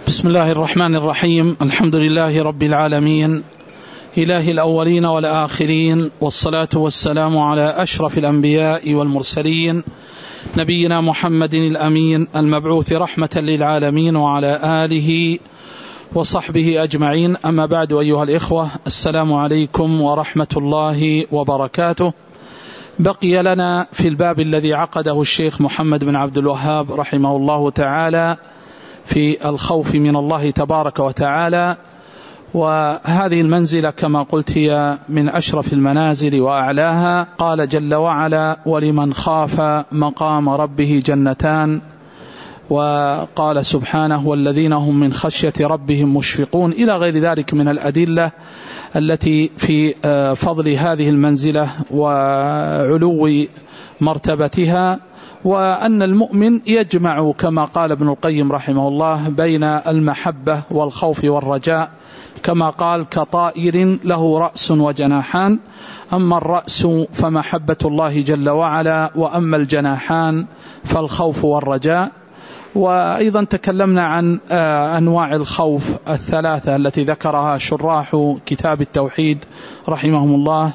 بسم الله الرحمن الرحيم. الحمد لله رب العالمين، إله الأولين والآخرين، والصلاة والسلام على أشرف الأنبياء والمرسلين، نبينا محمد الأمين المبعوث رحمة للعالمين، وعلى آله وصحبه أجمعين. أما بعد، أيها الإخوة، السلام عليكم ورحمة الله وبركاته. بقي لنا في الباب الذي عقده الشيخ محمد بن عبد الوهاب رحمه الله تعالى في الخوف من الله تبارك وتعالى، وهذه المنزلة كما قلت هي من أشرف المنازل وأعلاها. قال جل وعلا: ولمن خاف مقام ربه جنتان. وقال سبحانه: والذين هم من خشية ربهم مشفقون، إلى غير ذلك من الأدلة التي في فضل هذه المنزلة وعلو مرتبتها، وأن المؤمن يجمع كما قال ابن القيم رحمه الله بين المحبة والخوف والرجاء، كما قال: كطائر له رأس وجناحان، أما الرأس فمحبة الله جل وعلا، وأما الجناحان فالخوف والرجاء. وأيضا تكلمنا عن أنواع الخوف الثلاثة التي ذكرها شراح كتاب التوحيد رحمهم الله،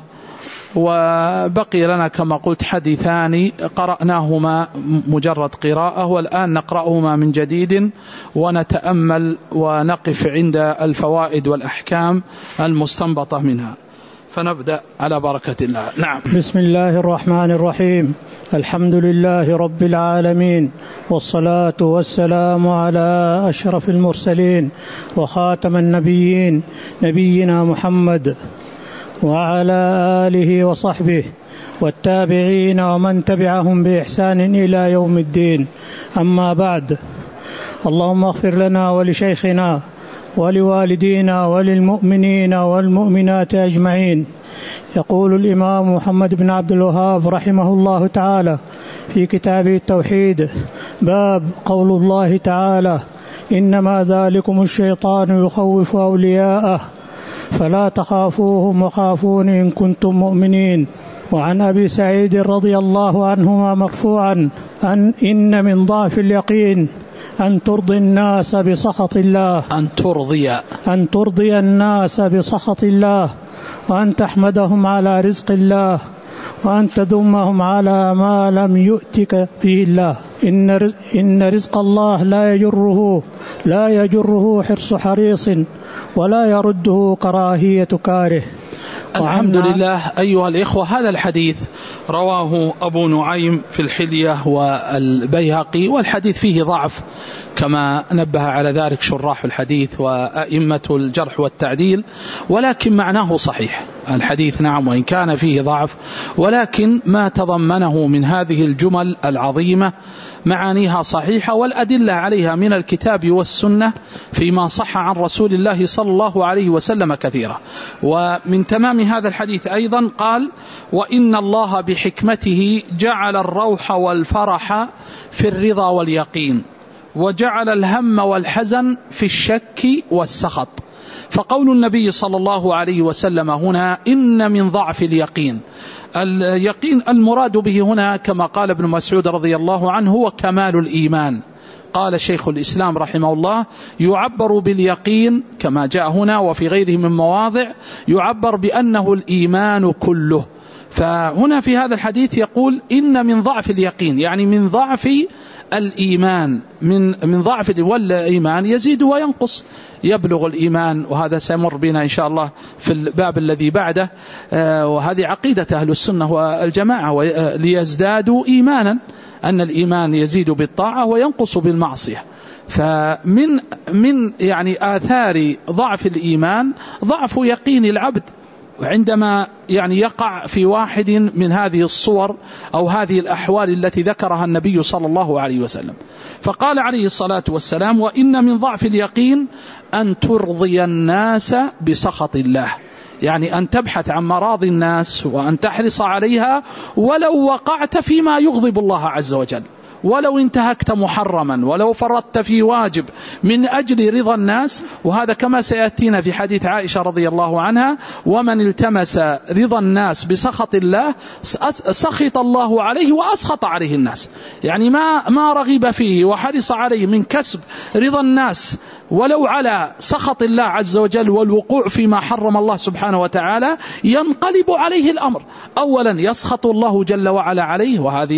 وبقي لنا كما قلت حديثان قرأناهما مجرد قراءة، والآن نقرأهما من جديد ونتأمل ونقف عند الفوائد والأحكام المستنبطة منها. فنبدأ على بركة الله. نعم. بسم الله الرحمن الرحيم. الحمد لله رب العالمين، والصلاة والسلام على أشرف المرسلين وخاتم النبيين، نبينا محمد وعلى آله وصحبه والتابعين ومن تبعهم بإحسان إلى يوم الدين. أما بعد، اللهم اغفر لنا ولشيخنا ولوالدينا وللمؤمنين والمؤمنات أجمعين. يقول الإمام محمد بن عبد الوهاب رحمه الله تعالى في كتابه التوحيد: باب قول الله تعالى: إنما ذلكم الشيطان يخوف أولياءه فلا تخافوهم وخافون إن كنتم مؤمنين. وعن أبي سعيد رضي الله عنهما مرفوعا: إن من ضعف اليقين أن ترضي الناس بسخط الله، أن ترضي الناس بسخط الله، وأن تحمدهم على رزق الله، وأن تذمهم على ما لم يؤتك به الله. إن رزق الله لا يجره حرص حريص، ولا يرده كراهية كاره. الحمد لله. أيها الإخوة، هذا الحديث رواه أبو نعيم في الحلية والبيهقي، والحديث فيه ضعف كما نبه على ذلك شراح الحديث وأئمة الجرح والتعديل، ولكن معناه صحيح الحديث. نعم، وإن كان فيه ضعف، ولكن ما تضمنه من هذه الجمل العظيمة معانيها صحيحة، والأدلة عليها من الكتاب والسنة فيما صح عن رسول الله صلى الله عليه وسلم كثيرة. ومن تمام هذا الحديث أيضا قال: وإن الله بحكمته جعل الروح والفرح في الرضا واليقين، وجعل الهم والحزن في الشك والسخط. فقول النبي صلى الله عليه وسلم هنا: إن من ضعف اليقين، اليقين المراد به هنا كما قال ابن مسعود رضي الله عنه هو كمال الإيمان. قال شيخ الإسلام رحمه الله: يعبر باليقين كما جاء هنا وفي غيره من مواضع، يعبر بأنه الإيمان كله. فهنا في هذا الحديث يقول: إن من ضعف اليقين، يعني من ضعف الإيمان، من ضعف، والإيمان يزيد وينقص، يبلغ الإيمان، وهذا سيمر بنا إن شاء الله في الباب الذي بعده. وهذه عقيدة أهل السنة والجماعة، ليزدادوا إيمانا، أن الإيمان يزيد بالطاعة وينقص بالمعصية. فمن يعني آثار ضعف الإيمان ضعف يقين العبد عندما يقع في واحد من هذه الصور أو هذه الأحوال التي ذكرها النبي صلى الله عليه وسلم. فقال عليه الصلاة والسلام: وإن من ضعف اليقين أن ترضي الناس بسخط الله، يعني أن تبحث عن مراضي الناس وأن تحرص عليها ولو وقعت فيما يغضب الله عز وجل، ولو انتهكت محرما ولو فرطت في واجب من أجل رضا الناس. وهذا كما سيأتينا في حديث عائشة رضي الله عنها: ومن التمس رضا الناس بسخط الله سخط الله عليه وأسخط عليه الناس. يعني ما رغب فيه وحرص عليه من كسب رضا الناس ولو على سخط الله عز وجل والوقوع فيما حرم الله سبحانه وتعالى، ينقلب عليه الأمر. أولا يسخط الله جل وعلا عليه،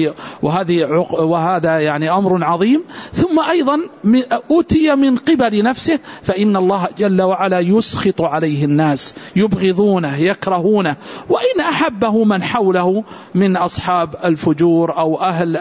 وهذا يعني أمر عظيم. ثم أيضا أتي من قبل نفسه، فإن الله جل وعلا يسخط عليه الناس، يبغضونه يكرهونه، وإن أحبه من حوله من أصحاب الفجور أو أهل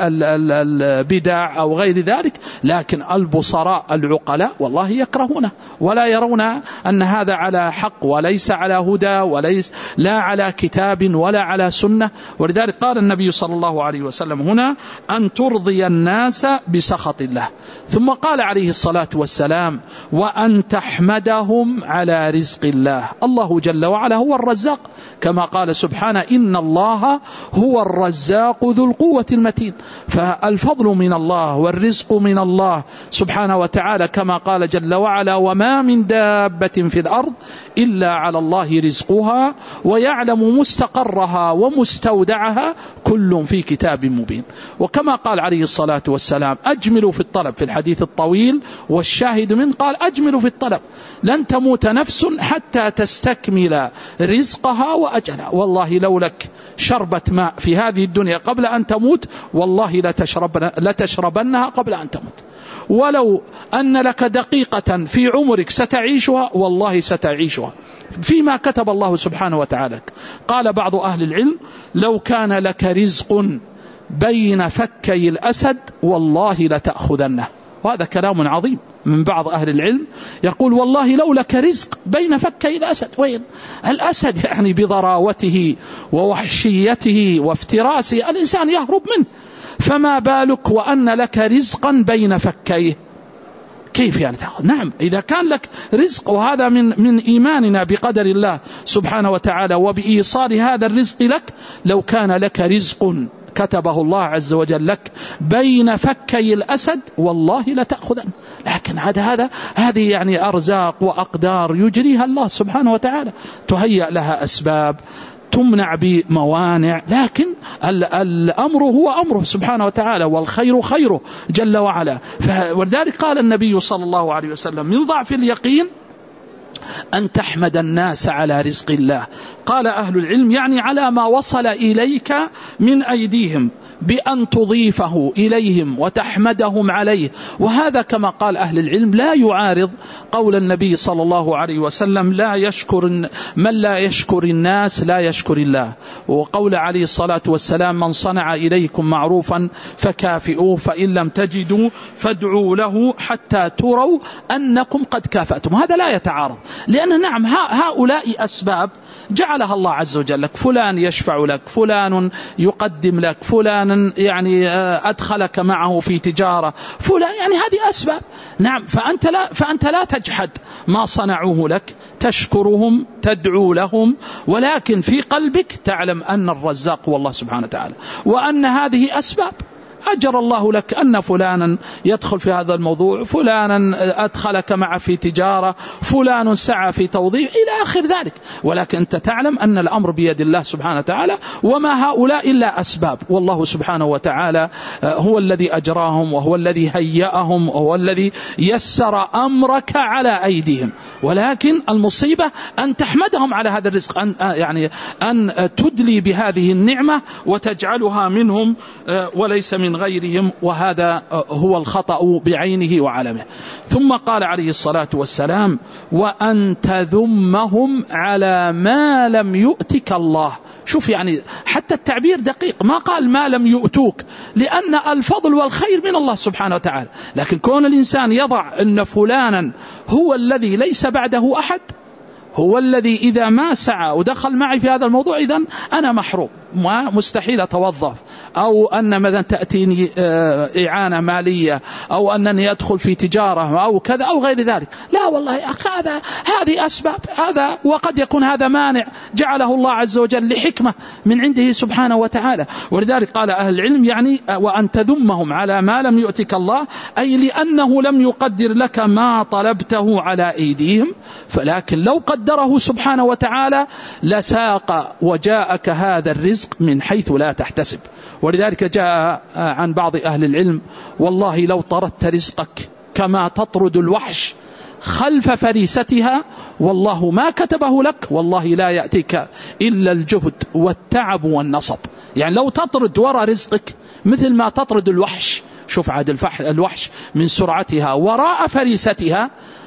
البدع أو غير ذلك، لكن البصراء العقلاء والله يكرهونه ولا يرون أن هذا على حق وليس على هدى وليس لا على كتاب ولا على سنة. ولذلك قال النبي صلى الله عليه وسلم هنا: أن ترضي الناس بسخط الله. ثم قال عليه الصلاة والسلام: وأن تحمدهم على رزق الله. الله جل وعلا هو الرزاق، كما قال سبحانه: إن الله هو الرزاق ذو القوة المتين. فالفضل من الله والرزق من الله سبحانه وتعالى، كما قال جل وعلا: وما من دابة في الأرض إلا على الله رزقها ويعلم مستقرها ومستودعها كل في كتاب مبين. وكما قال عليه الصلاة والسلام: أجملوا في الطلب، في الحديث الطويل والشاهد منه قال: أجملوا في الطلب، لن تموت نفس حتى تستكمل رزقها وأجلها. والله لو لك شربة ماء في هذه الدنيا قبل أن تموت والله لتشربنها قبل أن تموت. ولو أن لك دقيقة في عمرك ستعيشها والله ستعيشها فيما كتب الله سبحانه وتعالى. قال بعض أهل العلم: لو كان لك رزق بين فكي الأسد والله لتأخذنه. وهذا كلام عظيم من بعض أهل العلم، يقول: والله لو لك رزق بين فكي الأسد. وين الأسد؟ يعني بضراوته ووحشيته وافتراسه الإنسان يهرب منه، فما بالك وأن لك رزقا بين فكيه؟ كيف يعني تأخذ؟ نعم، إذا كان لك رزق، وهذا من إيماننا بقدر الله سبحانه وتعالى وبإيصال هذا الرزق لك. لو كان لك رزق كتبه الله عز وجل لك بين فكي الأسد والله لتأخذن. لكن هذه يعني أرزاق وأقدار يجريها الله سبحانه وتعالى، تهيأ لها أسباب، تمنع بموانع، لكن الأمر هو أمره سبحانه وتعالى، والخير خيره جل وعلا. ولذلك قال النبي صلى الله عليه وسلم: من ضعف اليقين أن تحمد الناس على رزق الله. قال أهل العلم: يعني على ما وصل إليك من أيديهم، بأن تضيفه إليهم وتحمدهم عليه. وهذا كما قال أهل العلم لا يعارض قول النبي صلى الله عليه وسلم: من لا يشكر الناس لا يشكر الله. وقول عليه الصلاة والسلام: من صنع إليكم معروفا فكافئوه، فإن لم تجدوا فادعوا له حتى تروا أنكم قد كافأتم. هذا لا يتعارض، لأن نعم هؤلاء أسباب جعلها الله عز وجل لك. فلان يشفع لك، فلان يقدم لك، فلان يعني أدخلك معه في تجارة، فلان، يعني هذه أسباب. نعم، فأنت لا تجحد ما صنعوه لك، تشكرهم، تدعو لهم، ولكن في قلبك تعلم أن الرزاق هو الله سبحانه وتعالى، وأن هذه أسباب أجر الله لك، أن فلانا يدخل في هذا الموضوع، فلانا أدخلك معه في تجارة، فلان سعى في توظيف إلى آخر ذلك. ولكن أنت تعلم أن الأمر بيد الله سبحانه وتعالى، وما هؤلاء إلا أسباب، والله سبحانه وتعالى هو الذي أجراهم، وهو الذي هيأهم، وهو الذي يسر أمرك على أيديهم. ولكن المصيبة أن تحمدهم على هذا الرزق، أن تدلي بهذه النعمة وتجعلها منهم وليس من غيرهم، وهذا هو الخطأ بعينه وعلمه. ثم قال عليه الصلاة والسلام: وأن تذمهم على ما لم يؤتك الله. شوف، يعني حتى التعبير دقيق، ما قال ما لم يؤتوك، لأن الفضل والخير من الله سبحانه وتعالى. لكن كون الإنسان يضع أن فلانا هو الذي ليس بعده أحد، هو الذي إذا ما سعى ودخل معي في هذا الموضوع إذن أنا محروم، مستحيل أتوظف، أو أن مثلا تأتيني إعانة مالية، أو أنني أدخل في تجارة أو كذا أو غير ذلك. لا والله يا أخي، هذه أسباب، هذا وقد يكون هذا مانع جعله الله عز وجل لحكمة من عنده سبحانه وتعالى. ولذلك قال أهل العلم يعني وأن تذمهم على ما لم يؤتك الله، أي لأنه لم يقدر لك ما طلبته على أيديهم، فلكن لو قدره سبحانه وتعالى لساق وجاءك هذا الرزق من حيث لا تحتسب. ولذلك جاء عن بعض أهل العلم: والله لو طردت رزقك كما تطرد الوحش خلف فريستها والله ما كتبه لك، والله لا يأتيك إلا الجهد والتعب والنصب. يعني لو تطرد وراء رزقك مثل ما تطرد الوحش، شوف عاد الوحش من سرعتها وراء فريستها،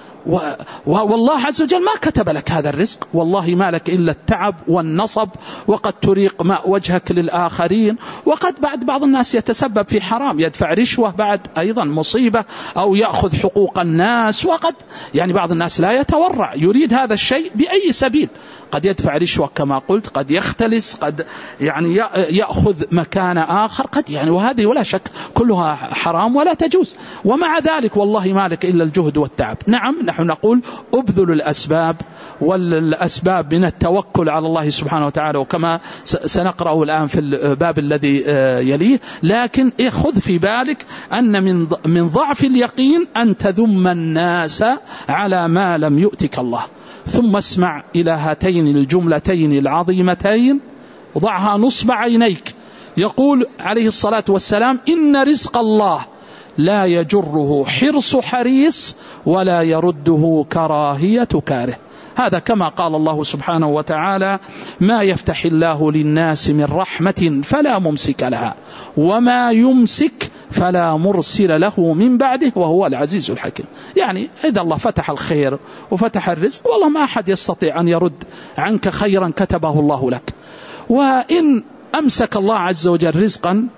والله عز وجل ما كتب لك هذا الرزق، والله ما لك إلا التعب والنصب، وقد تريق ماء وجهك للآخرين، وقد بعض الناس يتسبب في حرام، يدفع رشوة بعد أيضا مصيبة، أو يأخذ حقوق الناس، وقد يعني بعض الناس لا يتورع، يريد هذا الشيء بأي سبيل، قد يدفع رشوة كما قلت، قد يختلس، قد يعني يأخذ مكان آخر، قد يعني، وهذه ولا شك كلها حرام ولا تجوز. ومع ذلك والله ما لك إلا الجهد والتعب. نعم نحن نقول أبذل الأسباب، والأسباب من التوكل على الله سبحانه وتعالى، وكما سنقرأه الآن في الباب الذي يليه، لكن خذ في بالك أن من ضعف اليقين أن تذم الناس على ما لم يؤتك الله. ثم اسمع إلى هاتين الجملتين العظيمتين، ضعها نصب عينيك. يقول عليه الصلاة والسلام: إن رزق الله لا يجره حرص حريص ولا يرده كراهية كاره. هذا كما قال الله سبحانه وتعالى: ما يفتح الله للناس من رحمة فلا ممسك لها وما يمسك فلا مرسل له من بعده وهو العزيز الحكيم. يعني إذا الله فتح الخير وفتح الرزق، والله ما أحد يستطيع أن يرد عنك خيرا كتبه الله لك. وإن أمسك الله عز وجل رزقا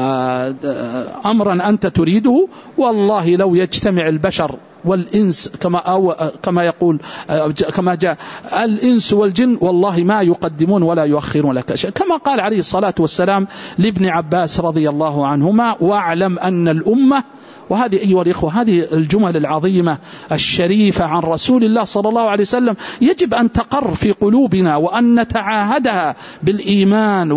وأمرا أنت تريده، والله لو يجتمع البشر والإنس كما يقول كما جاء الإنس والجن، والله ما يقدمون ولا يؤخرون لك شيء، كما قال عليه الصلاة والسلام لابن عباس رضي الله عنهما: واعلم أن الأمة. وهذه أيها الإخوة، هذه الجمل العظيمة الشريفة عن رسول الله صلى الله عليه وسلم يجب أن تقر في قلوبنا، وأن نتعاهدها بالإيمان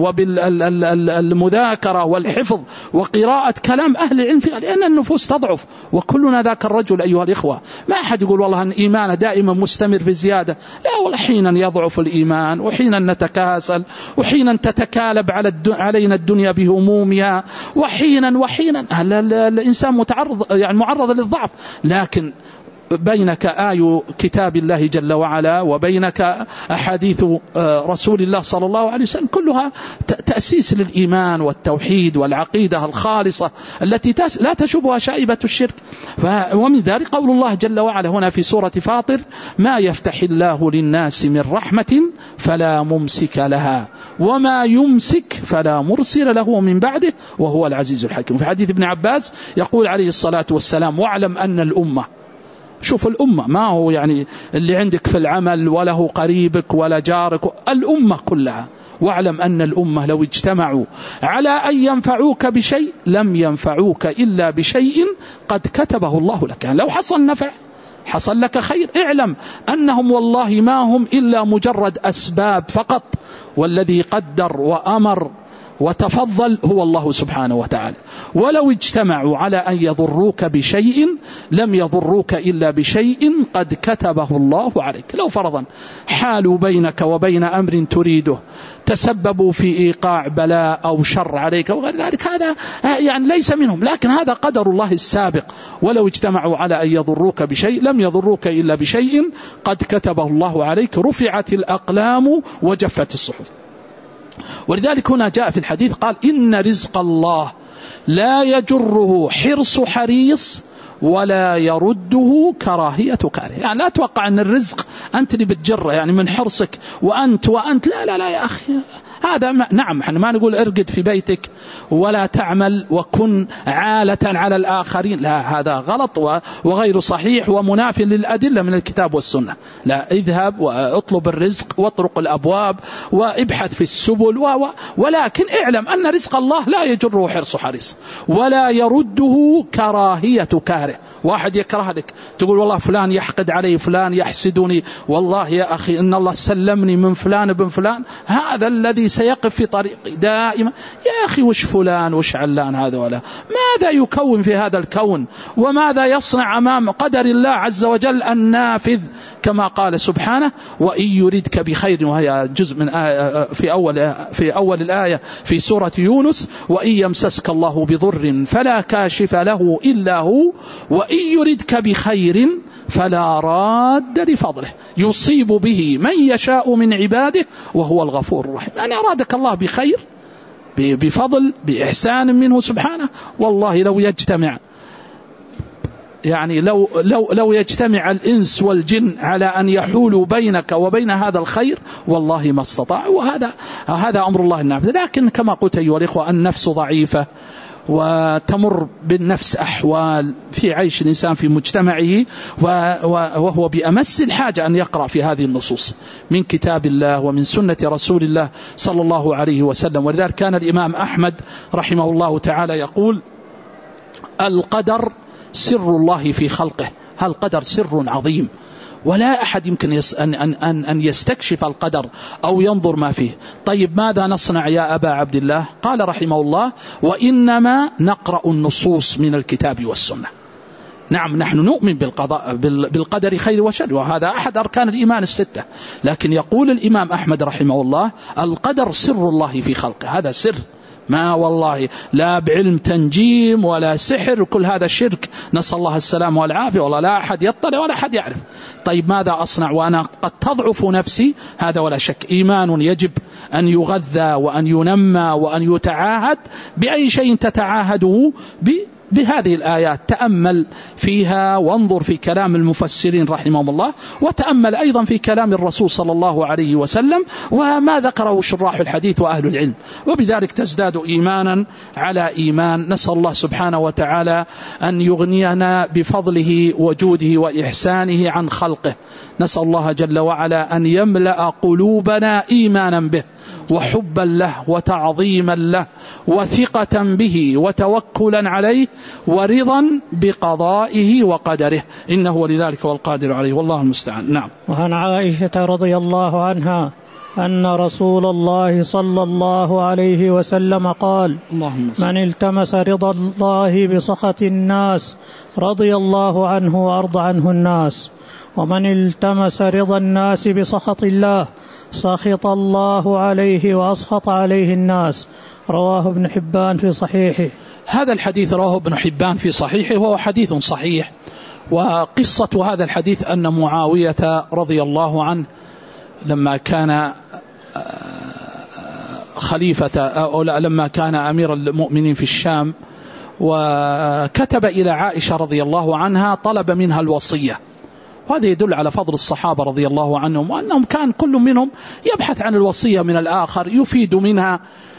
وبالمذاكرة والحفظ وقراءة كلام أهل العلم فيها، لأن النفوس تضعف، وكلنا ذاك الرجل أيها الإخوة. ما أحد يقول والله أن إيمانه دائما مستمر في زيادة، لا والله، حينا يضعف الإيمان، وحينا نتكاسل، وحينا تتكالب علينا الدنيا بهمومها، وحينا الإنسان معرض للضعف. لكن بينك آي كتاب الله جل وعلا، وبينك أحاديث رسول الله صلى الله عليه وسلم، كلها تأسيس للإيمان والتوحيد والعقيدة الخالصة التي لا تشوبها شائبة الشرك. ومن ذلك قول الله جل وعلا هنا في سورة فاطر: ما يفتح الله للناس من رحمة فلا ممسك لها وما يمسك فلا مرسل له من بعده وهو العزيز الحكيم. في حديث ابن عباس يقول عليه الصلاة والسلام: واعلم أن الأمة، شوف الأمة، ما هو يعني اللي عندك في العمل وله قريبك ولا جارك، الأمة كلها. واعلم أن الأمة لو اجتمعوا على أن ينفعوك بشيء لم ينفعوك إلا بشيء قد كتبه الله لك. يعني لو حصل نفع، حصل لك خير، اعلم أنهم والله ما هم إلا مجرد أسباب فقط، والذي قدر وأمر وتفضل هو الله سبحانه وتعالى. ولو اجتمعوا على أن يضروك بشيء لم يضروك إلا بشيء قد كتبه الله عليك. لو فرضا حالوا بينك وبين أمر تريده، تسببوا في إيقاع بلاء أو شر عليك وغير ذلك، هذا يعني ليس منهم، لكن هذا قدر الله السابق. ولو اجتمعوا على أن يضروك بشيء لم يضروك إلا بشيء قد كتبه الله عليك، رفعت الأقلام وجفت الصحف. ولذلك هنا جاء في الحديث قال: إن رزق الله لا يجره حرص حريص ولا يرده كراهية كاره. يعني لا أتوقع أن الرزق أنت اللي بتجره، يعني من حرصك وأنت لا لا لا يا أخي، هذا نعم، احنا ما نقول ارقد في بيتك ولا تعمل وكن عالة على الآخرين، لا، هذا غلط وغير صحيح ومناف للأدلة من الكتاب والسنة. لا، اذهب واطلب الرزق واطرق الأبواب وابحث في السبل ولكن اعلم أن رزق الله لا يجره حرص حريص ولا يرده كراهية كاره. واحد يكره لك تقول والله فلان يحقد علي، فلان يحسدني، والله يا أخي إن الله سلمني من فلان ابن فلان، هذا الذي سيقف في طريقي دائما. يا أخي وش فلان وش علان هذا، ولا ماذا يكون في هذا الكون وماذا يصنع أمام قدر الله عز وجل النافذ، كما قال سبحانه وإن يردك بخير، وهي جزء من في أول الآية في سورة يونس، وإن يمسسك الله بضر فلا كاشف له إلا هو وإن يردك بخير فلا راد لفضله يصيب به من يشاء من عباده وهو الغفور الرحيم. أن أرادك الله بخير بفضل بإحسان منه سبحانه، والله لو يجتمع يعني لو يجتمع الإنس والجن على أن يحولوا بينك وبين هذا الخير والله ما استطاعوا، وهذا أمر الله النافذ. لكن كما قلت أيها الإخوة النفس ضعيفة، وتمر بالنفس أحوال في عيش الإنسان في مجتمعه، وهو بأمس الحاجة أن يقرأ في هذه النصوص من كتاب الله ومن سنة رسول الله صلى الله عليه وسلم. ولذلك كان الإمام أحمد رحمه الله تعالى يقول القدر سر الله في خلقه، القدر سر عظيم ولا أحد يمكن أن يستكشف القدر أو ينظر ما فيه. طيب ماذا نصنع يا أبا عبد الله؟ قال رحمه الله وإنما نقرأ النصوص من الكتاب والسنة. نعم نحن نؤمن بالقدر خير وشر، وهذا أحد أركان الإيمان الستة، لكن يقول الإمام أحمد رحمه الله القدر سر الله في خلقه، هذا سر ما والله لا بعلم تنجيم ولا سحر، كل هذا شرك نسأل الله السلام والعافية، والله لا أحد يطلع ولا أحد يعرف. طيب ماذا أصنع وأنا قد تضعف نفسي؟ هذا ولا شك إيمان يجب أن يغذى وأن ينمى وأن يتعاهد بأي شيء تتعاهده بهذه الآيات. تأمل فيها وانظر في كلام المفسرين رحمهم الله، وتأمل أيضا في كلام الرسول صلى الله عليه وسلم وما ذكره شراح الحديث وأهل العلم، وبذلك تزداد إيمانا على إيمان. نسأل الله سبحانه وتعالى أن يغنينا بفضله وجوده وإحسانه عن خلقه. نسأل الله جل وعلا أن يملأ قلوبنا إيمانا به وحبا له وتعظيما له وثقة به وتوكلا عليه ورضا بقضائه وقدره، إنه ولذلك والقادر عليه، والله المستعان. نعم. وعن عائشة رضي الله عنها أن رسول الله صلى الله عليه وسلم قال من التمس رضا الله بسخط الناس رضي الله عنه وأرضى عنه الناس، ومن التمس رضا الناس بسخط الله سخط الله عليه وأسخط عليه الناس. رواه ابن حبان في صحيحه. هذا الحديث رواه ابن حبان في صحيحه وهو حديث صحيح. وقصة هذا الحديث أن معاوية رضي الله عنه لما كان خليفة أو لما كان أمير المؤمنين في الشام، وكتب إلى عائشة رضي الله عنها طلب منها الوصية، وهذا يدل على فضل الصحابة رضي الله عنهم، وأنهم كان كل منهم يبحث عن الوصية من الآخر يفيد منها.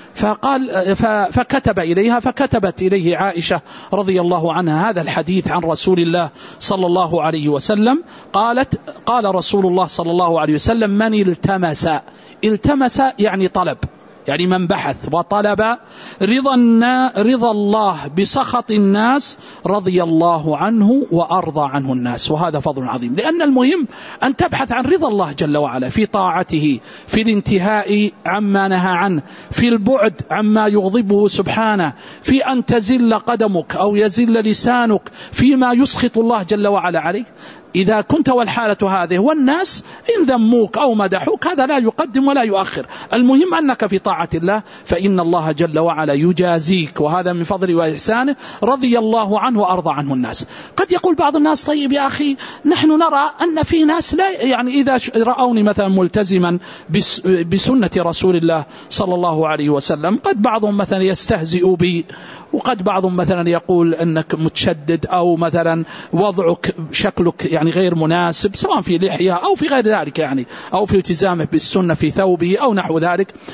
فكتب إليها، فكتبت إليه عائشة رضي الله عنها هذا الحديث عن رسول الله صلى الله عليه وسلم. قال رسول الله صلى الله عليه وسلم من التمس يعني طلب، يعني من بحث وطلب رضا الله بسخط الناس رضي الله عنه وأرضى عنه الناس، وهذا فضل عظيم. لأن المهم أن تبحث عن رضا الله جل وعلا في طاعته، في الانتهاء عما نهى عنه، في البعد عما يغضبه سبحانه، في أن تزل قدمك أو يزل لسانك فيما يسخط الله جل وعلا عليك. إذا كنت والحالة هذه والناس إن ذموك أو مدحوك هذا لا يقدم ولا يؤخر، المهم أنك في طاعة الله فإن الله جل وعلا يجازيك، وهذا من فضله وإحسانه رضي الله عنه وأرضى عنه الناس. قد يقول بعض الناس طيب يا أخي نحن نرى أن في ناس لا يعني إذا رأوني مثلا ملتزما بسنة رسول الله صلى الله عليه وسلم قد بعضهم مثلا يستهزئ بي، وقد بعضهم مثلا يقول أنك متشدد أو مثلا وضعك شكلك يعني غير مناسب سواء في لحية أو في غير ذلك يعني، أو في التزامه بالسنة في ثوبه أو نحو ذلك. فقد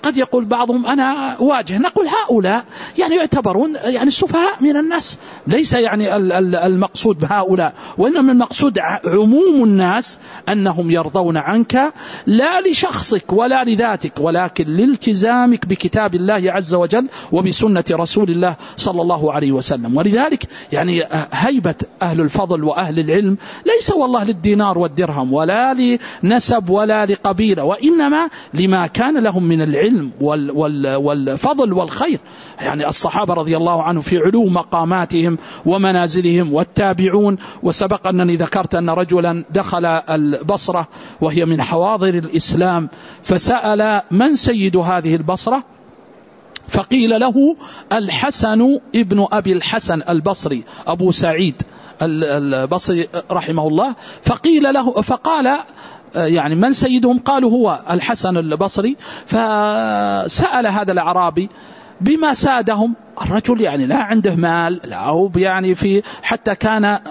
قد يقول بعضهم أنا واجه، نقول هؤلاء يعني يعتبرون يعني السفهاء من الناس، ليس يعني المقصود بهؤلاء، وإنما المقصود عموم الناس أنهم يرضون عنك لا لشخصك ولا لذاتك، ولكن لالتزامك بكتاب الله عز وجل وبسنة رسول الله صلى الله عليه وسلم. ولذلك يعني هيبة أهل الفضل وأهل العلم ليس والله للدينار والدرهم ولا لنسب ولا لقبيلة، وإنما لما كان لهم من العلم والفضل والخير. يعني الصحابة رضي الله عنهم في علو مقاماتهم ومنازلهم، والتابعون. وسبق أنني ذكرت أن رجلا دخل البصرة وهي من حواضر الإسلام، فسأل من سيد هذه البصرة؟ فقيل له الحسن ابن أبي الحسن البصري، أبو سعيد البصري رحمه الله. فقال يعني من سيدهم؟ قالوا هو الحسن البصري. فسأل هذا الأعرابي بما سادهم. الرجل يعني لا عنده مال، لا هو يعني حتى كان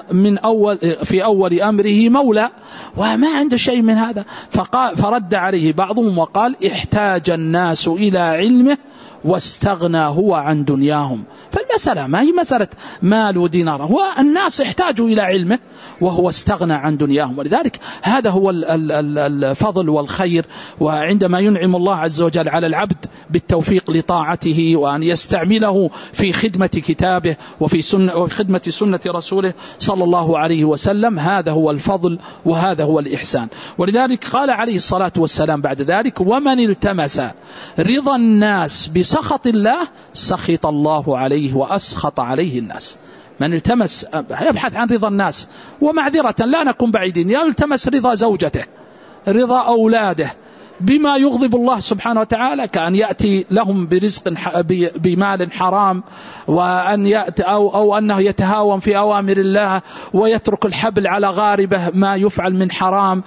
في أول أمره مولى وما عنده شيء من هذا. فرد عليه بعضهم وقال احتاج الناس إلى علمه واستغنى هو عن دنياهم. فالمسألة ما هي مسألة مال ودينار، هو الناس يحتاجوا إلى علمه وهو استغنى عن دنياهم. ولذلك هذا هو الفضل والخير. وعندما ينعم الله عز وجل على العبد بالتوفيق لطاعته وأن يستعمله في خدمة كتابه وفي خدمة سنة رسوله صلى الله عليه وسلم، هذا هو الفضل وهذا هو الإحسان. ولذلك قال عليه الصلاة والسلام بعد ذلك ومن التمس رضا الناس بسخط الله سخط الله عليه وأسخط عليه الناس. من التمس يبحث عن رضا الناس، ومعذرة لا نكون بعيدين، يلتمس رضا زوجته، رضا أولاده بما يغضب الله سبحانه وتعالى، كأن يأتي لهم برزق بمال حرام، وأن يأتي أو أنه يتهاون في أوامر الله ويترك الحبل على غاربه ما يفعل من حرام،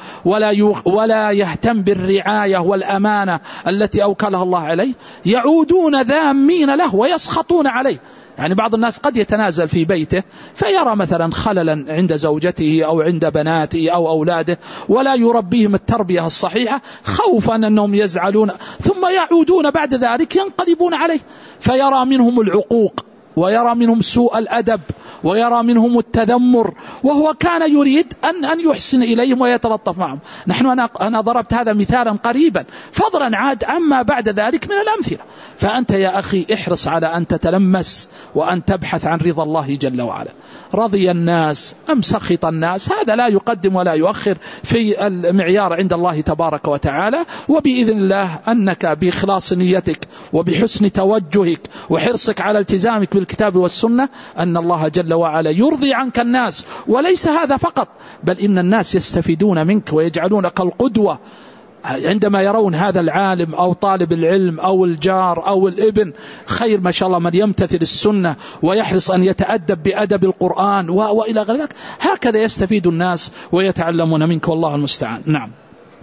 ولا يهتم بالرعاية والأمانة التي أوكلها الله عليه، يعودون ذامين له ويسخطون عليه. يعني بعض الناس قد يتنازل في بيته فيرى مثلا خللا عند زوجته أو عند بناته أو أولاده ولا يربيهم التربية الصحيحة خوفا أنهم يزعلون، ثم يعودون بعد ذلك ينقلبون عليه، فيرى منهم العقوق ويرى منهم سوء الأدب ويرى منهم التذمر، وهو كان يريد أن يحسن إليهم ويتلطف معهم. أنا ضربت هذا مثالا قريبا، فضلا عاد عما بعد ذلك من الأمثلة. فأنت يا أخي احرص على أن تتلمس وأن تبحث عن رضا الله جل وعلا. رضي الناس أم سخط الناس، هذا لا يقدم ولا يؤخر في المعيار عند الله تبارك وتعالى. وبإذن الله أنك بإخلاص نيتك وبحسن توجهك وحرصك على التزامك بالكتاب والسنة أن الله جل وعلا يرضي عنك الناس. وليس هذا فقط، بل إن الناس يستفيدون منك ويجعلونك القدوة عندما يرون هذا العالم أو طالب العلم أو الجار أو الابن خير ما شاء الله من يمتثل السنة ويحرص أن يتأدب بأدب القرآن وإلى غير ذلك، هكذا يستفيد الناس ويتعلمون منك والله المستعان. نعم.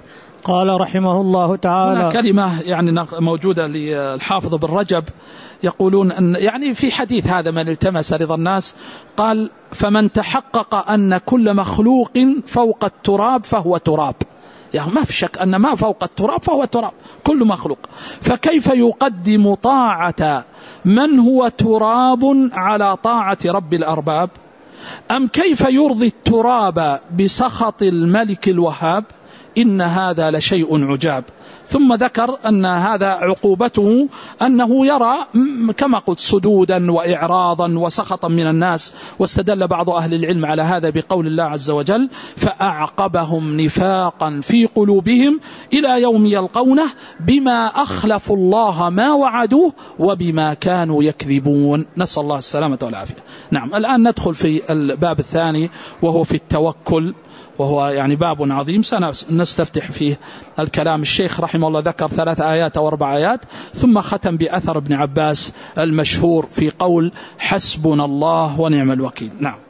قال رحمه الله تعالى كلمة يعني موجودة للحافظ بن رجب، يقولون أن يعني في حديث هذا من التمس رضا الناس قال فمن تحقق أن كل مخلوق فوق التراب فهو تراب، يعني ما في شك أن ما فوق التراب فهو تراب كل مخلوق، فكيف يقدم طاعة من هو تراب على طاعة رب الأرباب؟ أم كيف يرضي التراب بسخط الملك الوهاب؟ إن هذا لشيء عجاب. ثم ذكر أن هذا عقوبته أنه يرى كما قلت صدودا وإعراضا وسخطا من الناس. واستدل بعض أهل العلم على هذا بقول الله عز وجل فأعقبهم نفاقا في قلوبهم إلى يوم يلقونه بما أخلفوا الله ما وعدوه وبما كانوا يكذبون. نسأل الله السلامة والعافية. نعم. الآن ندخل في الباب الثاني وهو في التوكل، وهو يعني باب عظيم سنستفتح فيه الكلام. الشيخ رحمه الله ذكر 3 آيات أو 4 آيات ثم ختم بأثر ابن عباس المشهور في قول حسبنا الله ونعم الوكيل. نعم.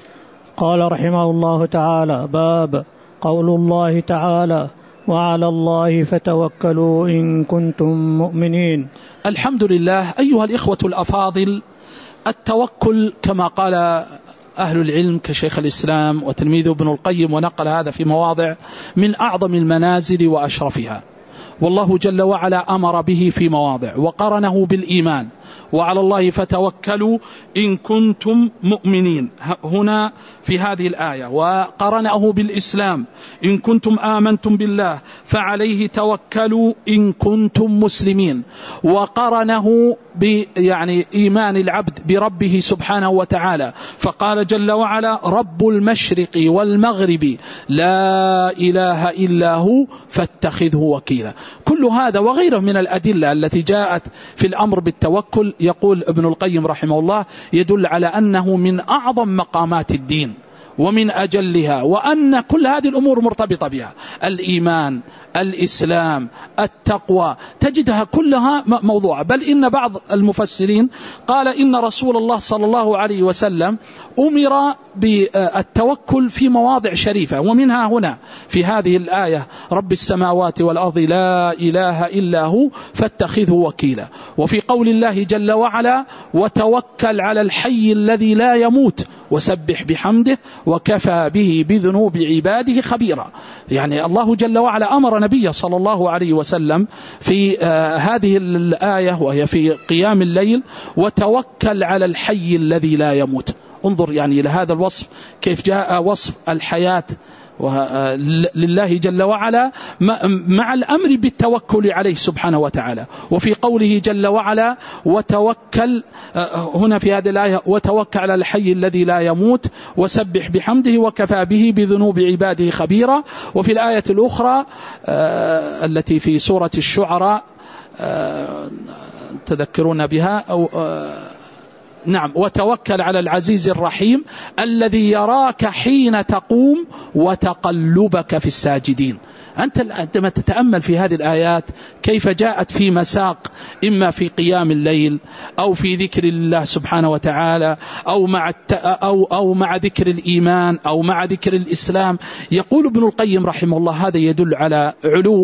قال رحمه الله تعالى باب قول الله تعالى وعلى الله فتوكلوا إن كنتم مؤمنين. الحمد لله. أيها الإخوة الأفاضل، التوكل كما قال أهل العلم كشيخ الإسلام وتلميذه ابن القيم ونقل هذا في مواضع من أعظم المنازل وأشرفها، والله جل وعلا أمر به في مواضع وقرنه بالإيمان، وعلى الله فتوكلوا إن كنتم مؤمنين هنا في هذه الآية، وقرنه بالإسلام إن كنتم آمنتم بالله فعليه توكلوا إن كنتم مسلمين، وقرنه يعني إيمان العبد بربه سبحانه وتعالى، فقال جل وعلا رب المشرق والمغرب لا إله إلا هو فاتخذه وكيلا. كل هذا وغيره من الأدلة التي جاءت في الأمر بالتوكل يقول ابن القيم رحمه الله يدل على أنه من أعظم مقامات الدين ومن أجلها، وأن كل هذه الأمور مرتبطة بها، الإيمان، الإسلام، التقوى، تجدها كلها موضوعة. بل إن بعض المفسرين قال إن رسول الله صلى الله عليه وسلم أمر بالتوكل في مواضع شريفة، ومنها هنا في هذه الآية رب السماوات والأرض لا إله إلا هو فاتخذه وكيلا، وفي قول الله جل وعلا وتوكل على الحي الذي لا يموت وسبح بحمده وكفى به بذنوب عباده خبيرا. يعني الله جل وعلا أمر نبيه صلى الله عليه وسلم في هذه الآية وهي في قيام الليل وتوكل على الحي الذي لا يموت. انظر يعني إلى هذا الوصف كيف جاء وصف الحياة لله جل وعلا مع الأمر بالتوكل عليه سبحانه وتعالى. وفي قوله جل وعلا وتوكل هنا في هذه الآية وتوكل على الحي الذي لا يموت وسبح بحمده وكفى به بذنوب عباده خبيرا. وفي الآية الأخرى التي في سورة الشعراء تذكرون بها أو نعم وتوكل على العزيز الرحيم الذي يراك حين تقوم وتقلبك في الساجدين. أنت عندما تتأمل في هذه الآيات كيف جاءت في مساق إما في قيام الليل أو في ذكر الله سبحانه وتعالى أو مع ذكر الإيمان أو مع ذكر الإسلام. يقول ابن القيم رحمه الله هذا يدل على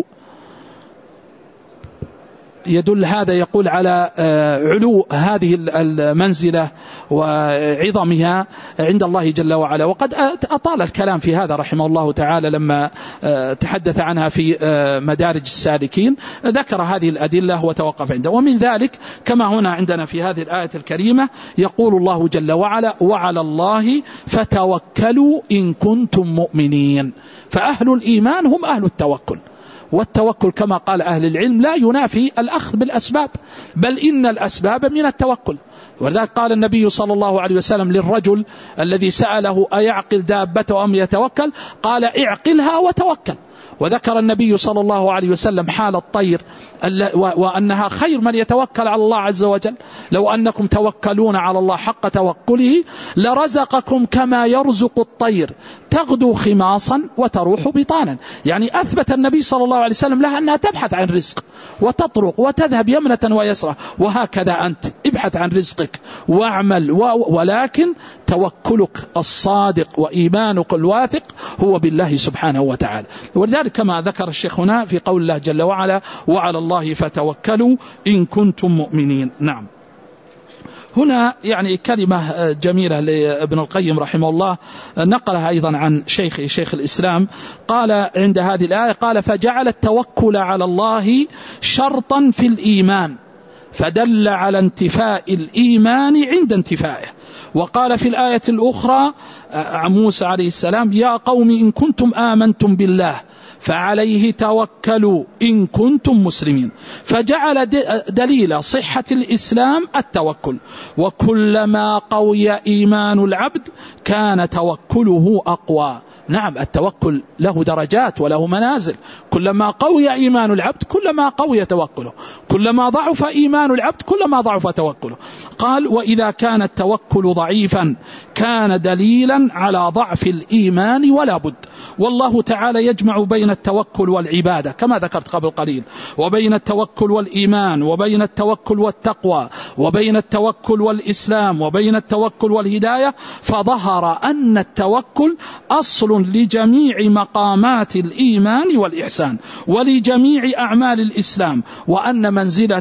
يقول على علو هذه المنزلة وعظمها عند الله جل وعلا. وقد أطال الكلام في هذا رحمه الله تعالى لما تحدث عنها في مدارج السالكين، ذكر هذه الأدلة وتوقف عنده. ومن ذلك كما هنا عندنا في هذه الآية الكريمة يقول الله جل وعلا وعلى الله فتوكلوا إن كنتم مؤمنين. فأهل الإيمان هم أهل التوكل، والتوكل كما قال أهل العلم لا ينافي الأخذ بالأسباب، بل إن الأسباب من التوكل. ولذلك قال النبي صلى الله عليه وسلم للرجل الذي سأله أيعقل دابته أم يتوكل؟ قال اعقلها وتوكل. وذكر النبي صلى الله عليه وسلم حال الطير وأنها خير من يتوكل على الله عز وجل. لو أنكم توكلون على الله حق توكله لرزقكم كما يرزق الطير تغدو خماصا وتروح بطانا. يعني أثبت النبي صلى الله عليه وسلم لها أنها تبحث عن رزق وتطرق وتذهب يمنة ويسرى، وهكذا أنت ابحث عن رزقك واعمل، ولكن توكلك الصادق وإيمانك الواثق هو بالله سبحانه وتعالى. ولذلك كما ذكر الشيخ هنا في قول الله جل وعلا وعلى الله فتوكلوا إن كنتم مؤمنين. نعم هنا يعني كلمة جميلة لابن القيم رحمه الله نقلها أيضا عن شيخ الإسلام، قال عند هذه الآية قال فجعل التوكل على الله شرطا في الإيمان فدل على انتفاء الإيمان عند انتفائه. وقال في الآية الأخرى عن موسى عليه السلام يا قوم إن كنتم آمنتم بالله فعليه توكلوا إن كنتم مسلمين. فجعل دليل صحة الإسلام التوكل، وكلما قوي إيمان العبد كان توكله أقوى. نعم التوكل له درجات وله منازل، كلما قوي إيمان العبد كلما قوي توكله، كلما ضعف إيمان العبد كلما ضعف توكله. قال وإذا كان التوكل ضعيفا كان دليلا على ضعف الإيمان ولا بد. والله تعالى يجمع بين التوكل والعبادة كما ذكرت قبل قليل، وبين التوكل والإيمان، وبين التوكل والتقوى، وبين التوكل والإسلام، وبين التوكل والهداية. فظهر أن التوكل أصل لجميع مقامات الإيمان والإحسان ولجميع أعمال الإسلام، وأن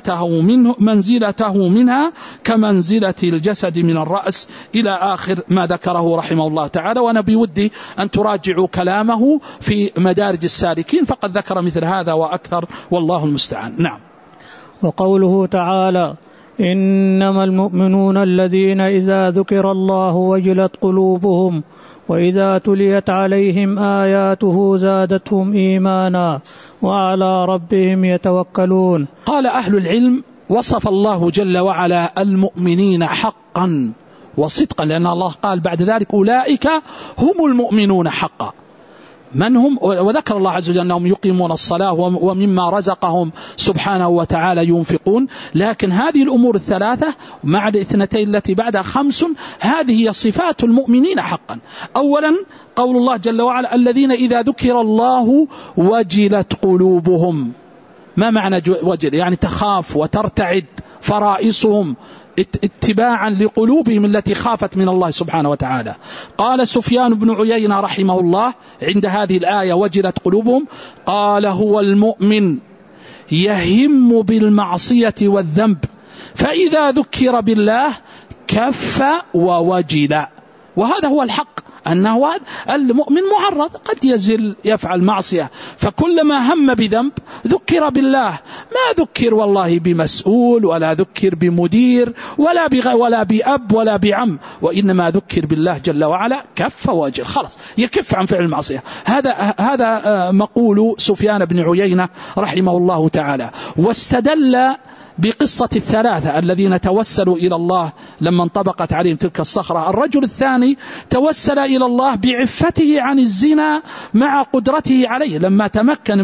منزلته منها كمنزلة الجسد من الرأس، إلى آخر ما ذكره رحمه الله تعالى. وأنا بودي أن تراجعوا كلامه في مدارج السالكين، فقد ذكر مثل هذا وأكثر، والله المستعان. نعم. وقوله تعالى: إنما المؤمنون الذين إذا ذكر الله وجلت قلوبهم وإذا تليت عليهم آياته زادتهم إيمانا وعلى ربهم يتوكلون. قال أهل العلم: وصف الله جل وعلا المؤمنين حقا وصدقا، لأن الله قال بعد ذلك: أولئك هم المؤمنون حقا. من هم؟ وذكر الله عز وجل أنهم يقيمون الصلاة ومما رزقهم سبحانه وتعالى ينفقون. لكن هذه الأمور الثلاثة مع الاثنتين التي بعدها 5، هذه هي صفات المؤمنين حقا. أولا قول الله جل وعلا: الذين إذا ذكر الله وجلت قلوبهم. ما معنى وجل؟ يعني تخاف وترتعد فرائصهم اتباعا لقلوبهم التي خافت من الله سبحانه وتعالى. قال سفيان بن عيينة رحمه الله عند هذه الآية: وجلت قلوبهم، قال: هو المؤمن يهم بالمعصية والذنب، فإذا ذكر بالله كف ووجل. وهذا هو الحق، أنه المؤمن معرض، قد يزل يفعل معصية، فكلما هم بذنب ذكر بالله، ما ذكر والله بمسؤول ولا ذكر بمدير ولا بأب ولا بعم، وإنما ذكر بالله جل وعلا كف وجل، خلاص يكف عن فعل المعصية. هذا مقول سفيان بن عيينة رحمه الله تعالى. واستدل بقصة الثلاثة الذين توسلوا إلى الله لما انطبقت عليهم تلك الصخرة. الرجل الثاني توسل إلى الله بعفته عن الزنا مع قدرته عليه، لما تمكن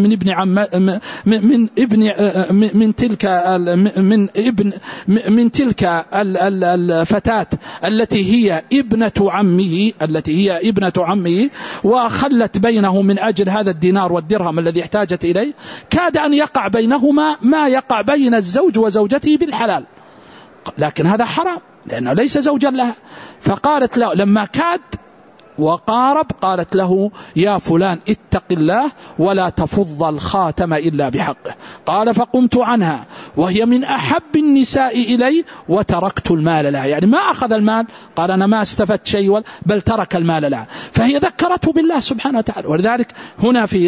من تلك الفتاة التي هي ابنة عمه، وخلت بينه من أجل هذا الدينار والدرهم الذي احتاجت إليه، كاد أن يقع بينهما ما يقع بين الزوج وزوجته بالحلال، لكن هذا حرام لأنه ليس زوجا لها. فقالت له لما كاد وقارب، قالت له: يا فلان اتق الله ولا تفض الخاتم إلا بحقه. قال: فقمت عنها وهي من أحب النساء إلي وتركت المال لها. يعني ما أخذ المال، قال أنا ما استفدت شيء، بل ترك المال لها، فهي ذكرته بالله سبحانه وتعالى. ولذلك هنا في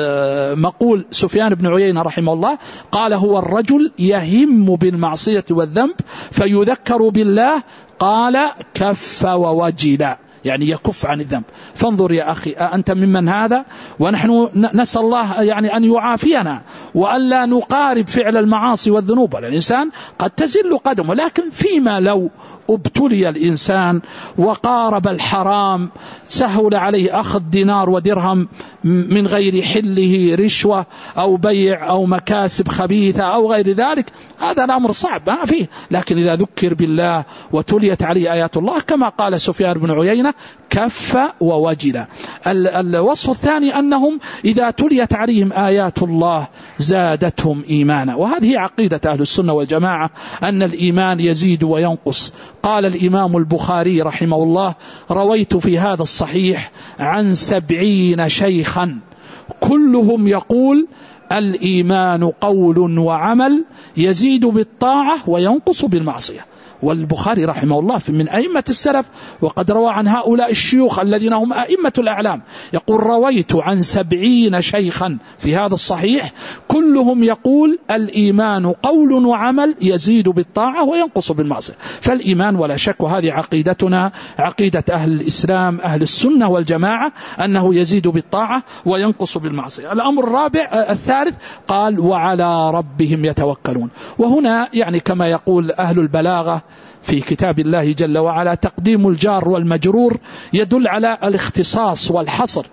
مقول سفيان بن عيينة رحمه الله قال: هو الرجل يهم بالمعصية والذنب فيذكر بالله، قال: كف ووجل، يعني يكف عن الذنب. فانظر يا أخي، أنت ممن هذا؟ ونحن نسأل الله يعني أن يعافينا وألا نقارب فعل المعاصي والذنوب. الإنسان قد تزل قدمه، لكن فيما لو ابتلي الإنسان وقارب الحرام، سهل عليه أخذ دينار ودرهم من غير حله، رشوة أو بيع أو مكاسب خبيثة أو غير ذلك، هذا الأمر صعب ما فيه. لكن إذا ذكر بالله وتليت عليه آيات الله كما قال سفيان بن عيينة كف ووجل. الوصف الثاني أنهم إذا تليت عليهم آيات الله زادتهم إيمانا. وهذه عقيدة أهل السنة والجماعة، أن الإيمان يزيد وينقص. قال الإمام البخاري رحمه الله: رويت في هذا الصحيح عن 70 شيخا كلهم يقول: الإيمان قول وعمل يزيد بالطاعة وينقص بالمعصية. والبخاري رحمه الله من أئمة السلف، وقد روى عن هؤلاء الشيوخ الذين هم أئمة الأعلام، يقول: رويت عن 70 شيخا في هذا الصحيح كلهم يقول: الإيمان قول وعمل يزيد بالطاعة وينقص بالمعصية. فالإيمان ولا شك، وهذه عقيدتنا، عقيدة أهل الإسلام أهل السنة والجماعة، أنه يزيد بالطاعة وينقص بالمعصية. الأمر الثالث قال: وعلى ربهم يتوكلون. وهنا يعني كما يقول أهل البلاغة في كتاب الله جل وعلا: تقديم الجار والمجرور يدل على الاختصاص والحصر،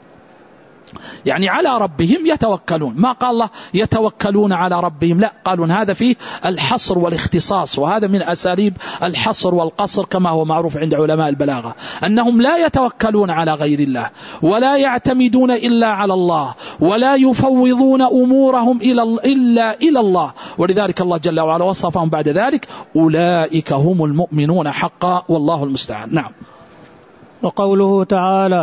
يعني على ربهم يتوكلون. ما قال الله يتوكلون على ربهم، لا، قالوا هذا فيه الحصر والاختصاص، وهذا من أساليب الحصر والقصر كما هو معروف عند علماء البلاغة، أنهم لا يتوكلون على غير الله ولا يعتمدون إلا على الله ولا يفوضون أمورهم إلا إلى الله. ولذلك الله جل وعلا وصفهم بعد ذلك: أولئك هم المؤمنون حقا، والله المستعان. نعم. وقوله تعالى: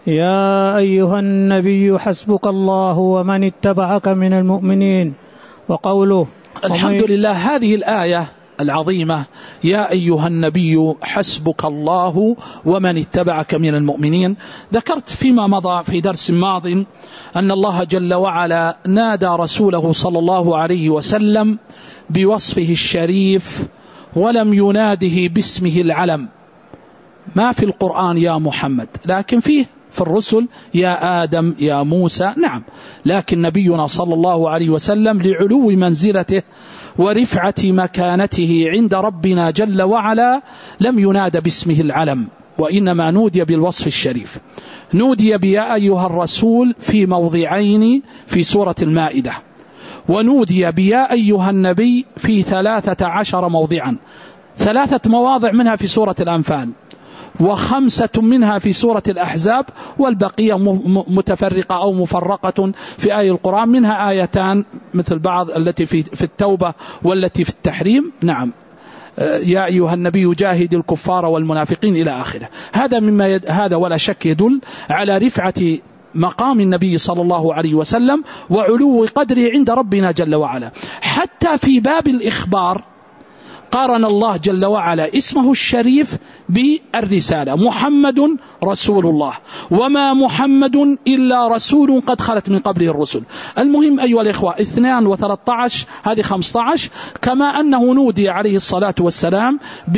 يا أيها النبي حسبك الله ومن اتبعك من المؤمنين. وقوله الحمد لله. هذه الآية العظيمة يا أيها النبي حسبك الله ومن اتبعك من المؤمنين، ذكرت فيما مضى في درس ماض أن الله جل وعلا نادى رسوله صلى الله عليه وسلم بوصفه الشريف ولم يناده باسمه العلم. ما في القرآن يا محمد، لكن فيه في الرسل يا آدم يا موسى، نعم، لكن نبينا صلى الله عليه وسلم لعلو منزلته ورفعة مكانته عند ربنا جل وعلا لم يناد باسمه العلم، وإنما نودي بالوصف الشريف. نودي بيا أيها الرسول في موضعين في سورة المائدة، ونودي بيا أيها النبي في 13 موضعا، 3 مواضع منها في سورة الأنفال، و5 منها في سورة الأحزاب، والبقية متفرقة أو مفرقة في آية القرآن، منها آيتان مثل بعض التي في التوبة والتي في التحريم. نعم، يا أيها النبي جاهد الكفار والمنافقين إلى آخره. هذا ولا شك يدل على رفعة مقام النبي صلى الله عليه وسلم وعلو قدره عند ربنا جل وعلا. حتى في باب الإخبار قارن الله جل وعلا اسمه الشريف بالرسالة، محمد رسول الله، وما محمد إلا رسول قد خلت من قبله الرسل. المهم أيها الإخوة، 2 و13 هذه 15، كما أنه نودي عليه الصلاة والسلام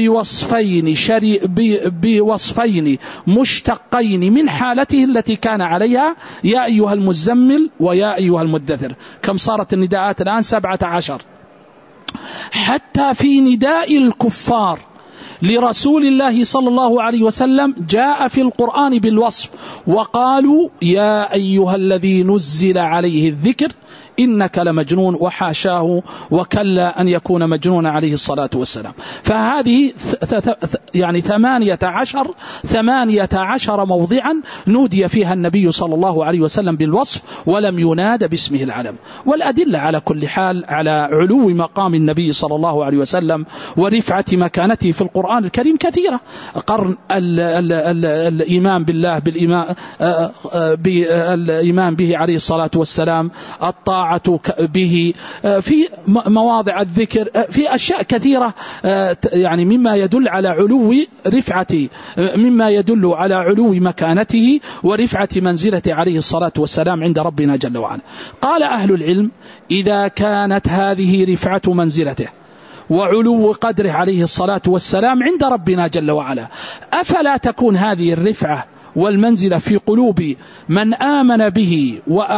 بوصفين مشتقين من حالته التي كان عليها، يا أيها المزمل ويا أيها المدثر. كم صارت النداءات الآن؟ 17. حتى في نداء الكفار لرسول الله صلى الله عليه وسلم جاء في القرآن بالوصف، وقالوا يا أيها الذي نزل عليه الذكر إنك لمجنون، وحاشاه وكلا أن يكون مجنون عليه الصلاة والسلام. فهذه يعني 18 موضعا نودي فيها النبي صلى الله عليه وسلم بالوصف ولم يناد باسمه العلم. والأدلة على كل حال على علو مقام النبي صلى الله عليه وسلم ورفعة مكانته في القرآن الكريم كثيرة. قرن الإيمان بالله بالإيمان به عليه الصلاة والسلام، الطاعة به، في مواضع الذكر، في أشياء كثيرة يعني مما يدل على علو رفعته، مما يدل على علو مكانته ورفعة منزلته عليه الصلاة والسلام عند ربنا جل وعلا. قال أهل العلم إذا كانت هذه رفعة منزلته وعلو قدره عليه الصلاة والسلام عند ربنا جل وعلا، أفلا تكون هذه الرفعة والمنزلة في قلوب من آمن به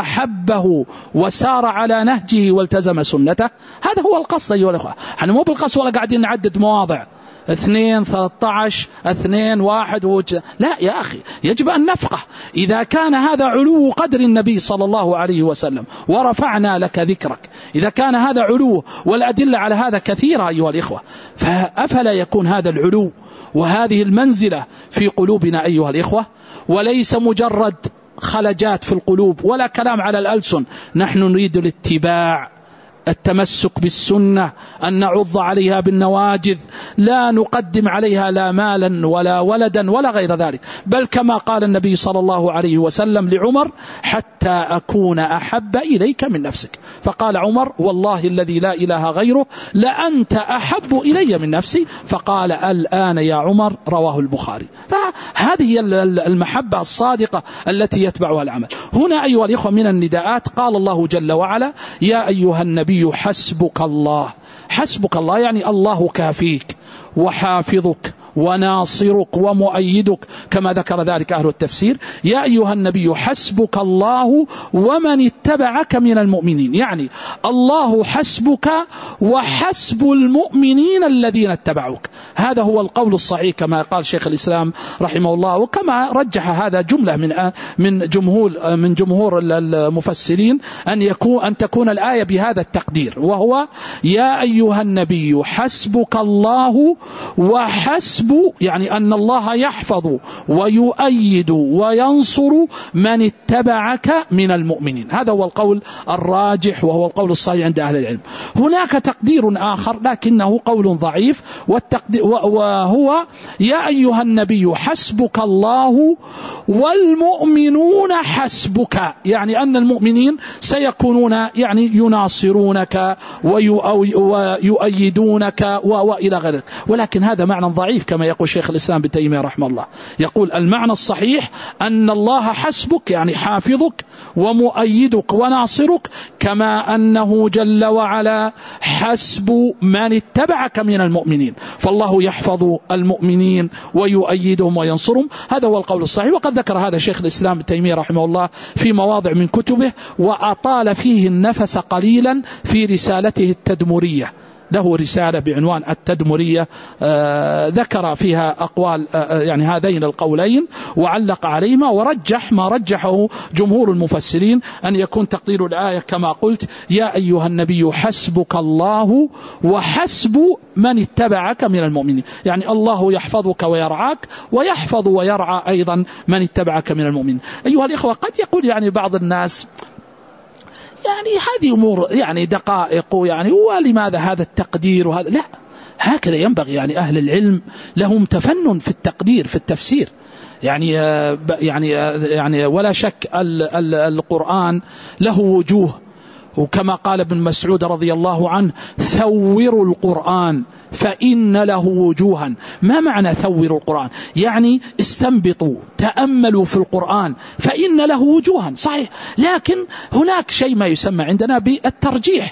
وأحبه وسار على نهجه والتزم سنته؟ هذا هو القصد أيها الأخوة. احنا مو بالقصد ولا قاعدين نعدد مواضع 2 13 2 1 لا يا أخي، يجب أن نفقه. إذا كان هذا علو قدر النبي صلى الله عليه وسلم ورفعنا لك ذكرك، إذا كان هذا علو والأدلة على هذا كثيرة أيها الإخوة، فأفلا يكون هذا العلو وهذه المنزلة في قلوبنا أيها الإخوة، وليس مجرد خلجات في القلوب ولا كلام على الألسن. نحن نريد الاتباع، التمسك بالسنة، أن نعض عليها بالنواجذ، لا نقدم عليها لا مالا ولا ولدا ولا غير ذلك، بل كما قال النبي صلى الله عليه وسلم لعمر حتى أكون أحب إليك من نفسك. فقال عمر والله الذي لا إله غيره لأنت أحب إلي من نفسي. فقال الآن يا عمر، رواه البخاري. فهذه المحبة الصادقة التي يتبعها العمل. هنا أيها الإخوة من النداءات قال الله جل وعلا يا أيها النبي حسبك الله. حسبك الله يعني الله كافيك وحافظك وناصرك ومؤيدك، كما ذكر ذلك أهل التفسير. يا أيها النبي حسبك الله ومن اتبعك من المؤمنين، يعني الله حسبك وحسب المؤمنين الذين اتبعوك. هذا هو القول الصحيح كما قال شيخ الإسلام رحمه الله، وكما رجح هذا جملة من جمهور المفسرين أن تكون الآية بهذا التقدير، وهو يا أيها النبي حسبك الله وحسب حسب يعني أن الله يحفظ ويؤيد وينصر من اتبعك من المؤمنين. هذا هو القول الراجح وهو القول الصحيح عند أهل العلم. هناك تقدير آخر لكنه قول ضعيف، وهو يا أيها النبي حسبك الله والمؤمنون حسبك، يعني أن المؤمنين سيكونون يعني يناصرونك ويؤيدونك وإلى غيره. ولكن هذا معنى ضعيف كما يقول شيخ الإسلام ابن تيمية رحمه الله، يقول المعنى الصحيح أن الله حسبك يعني حافظك ومؤيدك وناصرك، كما أنه جل وعلا حسب من اتبعك من المؤمنين، فالله يحفظ المؤمنين ويؤيدهم وينصرهم. هذا هو القول الصحيح. وقد ذكر هذا شيخ الإسلام ابن تيمية رحمه الله في مواضع من كتبه، وأطال فيه النفس قليلا في رسالته التدمرية، له رسالة بعنوان التدمرية ذكر فيها أقوال يعني هذين القولين وعلق عليهما، ورجح ما رجحه جمهور المفسرين أن يكون تقدير الآية كما قلت يا أيها النبي حسبك الله وحسب من اتبعك من المؤمنين، يعني الله يحفظك ويرعاك ويحفظ ويرعى أيضا من اتبعك من المؤمنين. أيها الإخوة، قد يقول يعني بعض الناس يعني هذه أمور يعني دقائق، يعني ولماذا هذا التقدير وهذا؟ لا، هكذا ينبغي. يعني أهل العلم لهم تفنن في التقدير في التفسير، يعني ولا شك القرآن له وجوه، وكما قال ابن مسعود رضي الله عنه ثوروا القرآن فإن له وجوها. ما معنى ثوروا القرآن؟ يعني استنبطوا تأملوا في القرآن فإن له وجوها، صحيح، لكن هناك شيء ما يسمى عندنا بالترجيح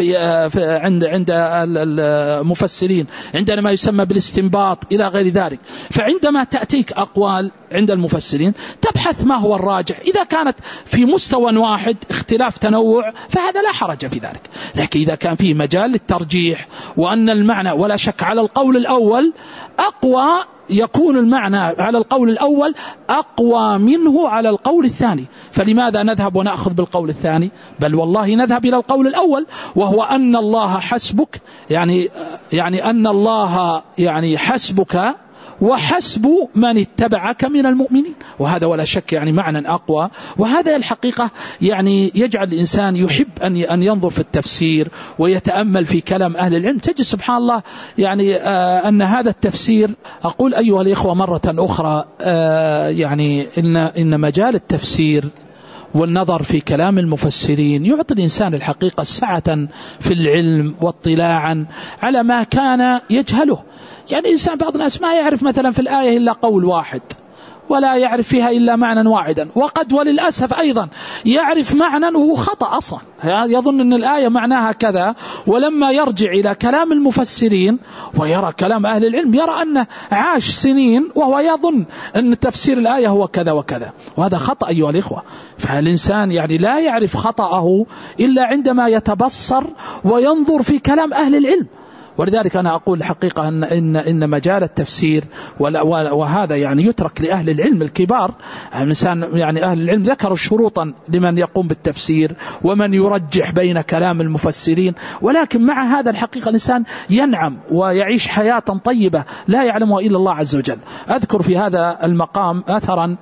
عند المفسرين، عندنا ما يسمى بالاستنباط إلى غير ذلك. فعندما تأتيك أقوال عند المفسرين تبحث ما هو الراجح، إذا كانت في مستوى واحد اختلاف تنوع فهذا لا حرج في ذلك، لكن إذا كان فيه مجال للترجيح وأن المعنى ولا شك على القول الأول أقوى، يكون المعنى على القول الأول أقوى منه على القول الثاني، فلماذا نذهب ونأخذ بالقول الثاني؟ بل والله نذهب إلى القول الأول، وهو أن الله حسبك، يعني أن الله يعني حسبك وحسب من اتبعك من المؤمنين، وهذا ولا شك يعني معنى أقوى. وهذا الحقيقة يعني يجعل الإنسان يحب أن ينظر في التفسير ويتأمل في كلام أهل العلم. تجد سبحان الله يعني أن هذا التفسير، أقول أيها الإخوة مرة أخرى يعني إن مجال التفسير والنظر في كلام المفسرين يعطي الإنسان الحقيقة سعة في العلم واطلاعا على ما كان يجهله. يعني الإنسان بعض الناس ما يعرف مثلا في الآية إلا قول واحد، ولا يعرف فيها إلا معنى واحدا، وقد وللأسف أيضا يعرف معنى وهو خطأ أصلا، يظن أن الآية معناها كذا، ولما يرجع إلى كلام المفسرين ويرى كلام أهل العلم يرى أنه عاش سنين وهو يظن أن تفسير الآية هو كذا وكذا، وهذا خطأ أيها الإخوة. فالإنسان يعني لا يعرف خطأه إلا عندما يتبصر وينظر في كلام أهل العلم. ولذلك أنا أقول الحقيقة إن مجال التفسير وهذا يعني يترك لأهل العلم الكبار. الإنسان يعني أهل العلم ذكروا شروطا لمن يقوم بالتفسير ومن يرجح بين كلام المفسرين، ولكن مع هذا الحقيقة الإنسان ينعم ويعيش حياة طيبة لا يعلمها إلا الله عز وجل. أذكر في هذا المقام أثرا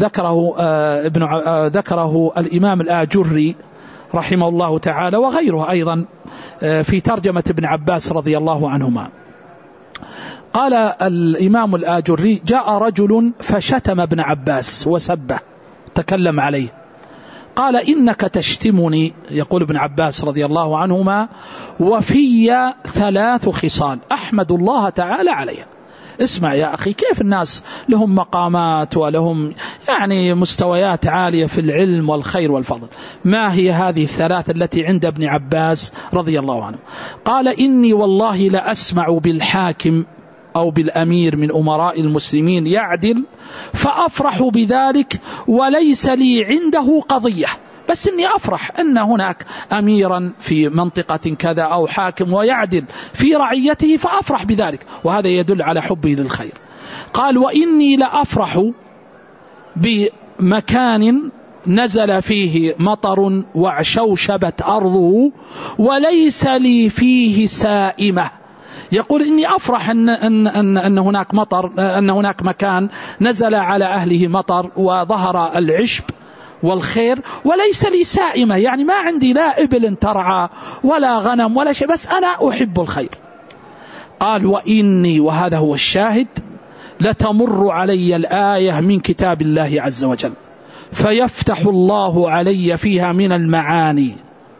ذكره الإمام الآجري رحمه الله تعالى وغيره أيضا في ترجمة ابن عباس رضي الله عنهما. قال الإمام الآجري جاء رجل فشتم ابن عباس وسبه تكلم عليه، قال إنك تشتمني، يقول ابن عباس رضي الله عنهما، وفي 3 خصال أحمد الله تعالى عليها. اسمع يا أخي كيف الناس لهم مقامات ولهم يعني مستويات عالية في العلم والخير والفضل. ما هي هذه 3 التي عند ابن عباس رضي الله عنه؟ قال إني والله لأسمع بالحاكم أو بالأمير من أمراء المسلمين يعدل فأفرح بذلك وليس لي عنده قضية، بس إني أفرح أن هناك أميرا في منطقة كذا أو حاكم ويعدل في رعيته فأفرح بذلك، وهذا يدل على حبي للخير. قال وإني لأفرح بمكان نزل فيه مطر وعشوشبت أرضه وليس لي فيه سائمة، يقول إني أفرح أن هناك مطر، أن هناك مكان نزل على أهله مطر وظهر العشب والخير، وليس لي سائمة، يعني ما عندي لا إبل ترعى ولا غنم ولا شيء، بس أنا أحب الخير. قال وإني، وهذا هو الشاهد، لتمر علي الآية من كتاب الله عز وجل فيفتح الله علي فيها من المعاني،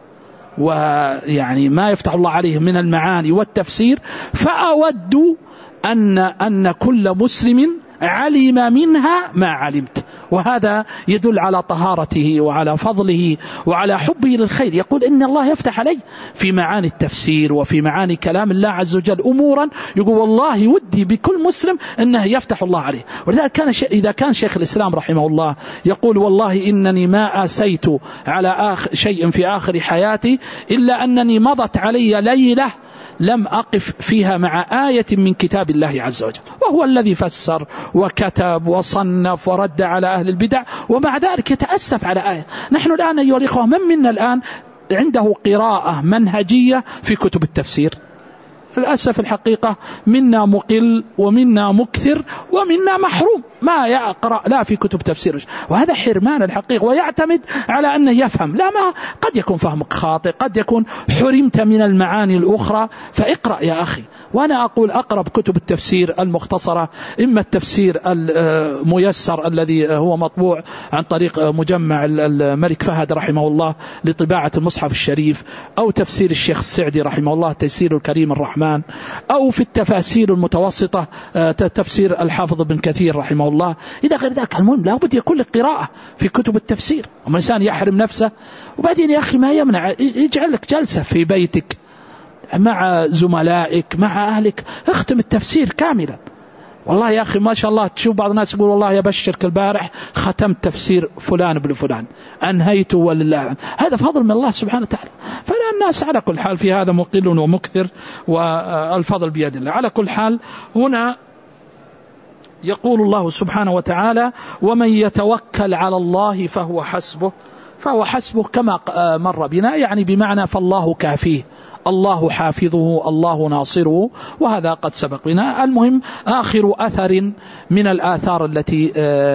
ويعني ما يفتح الله عليه من المعاني والتفسير، فأود أن كل مسلم علم منها ما علمت. وهذا يدل على طهارته وعلى فضله وعلى حبه للخير. يقول إن الله يفتح علي في معاني التفسير وفي معاني كلام الله عز وجل أمورا يقول والله ودي بكل مسلم أنه يفتح الله عليه. ولذلك إذا كان شيخ الإسلام رحمه الله يقول والله إنني ما آسيت على شيء في آخر حياتي إلا أنني مضت علي ليلة لم أقف فيها مع آية من كتاب الله عز وجل، وهو الذي فسر وكتب وصنف ورد على أهل البدع، ومع ذلك يتأسف على آية. نحن الآن أيها الإخوة من منا الآن عنده قراءة منهجية في كتب التفسير؟ للأسف الحقيقة منا مقل ومنا مكثر ومنا محروم، ما يقرأ لا في كتب تفسير، وهذا حرمان الحقيقة، ويعتمد على أنه يفهم. لا، ما قد يكون فهمك خاطئ، قد يكون حرمت من المعاني الأخرى، فاقرأ يا أخي. وأنا أقول أقرب كتب التفسير المختصرة، إما التفسير الميسر الذي هو مطبوع عن طريق مجمع الملك فهد رحمه الله لطباعة المصحف الشريف، أو تفسير الشيخ السعدي رحمه الله تيسير الكريم الرحمن، أو في التفاسير المتوسطة تفسير الحافظ بن كثير رحمه الله إلى غير ذلك. المهم لا بد يكون لك قراءة في كتب التفسير، وما الإنسان يحرم نفسه. وبعدين يا أخي ما يمنع يجعل لك جلسة في بيتك مع زملائك مع أهلك، اختم التفسير كاملا. والله يا أخي ما شاء الله تشوف بعض الناس يقول والله يبشرك البارح ختمت تفسير فلان بن فلان أنهيته ولله، هذا فضل من الله سبحانه وتعالى. فلا الناس على كل حال في هذا مقل ومكثر، والفضل بيد الله. على كل حال هنا يقول الله سبحانه وتعالى ومن يتوكل على الله فهو حسبه كما مر بنا، يعني بمعنى فالله كافيه، الله حافظه، الله ناصره، وهذا قد سبق بنا. المهم آخر أثر من الآثار التي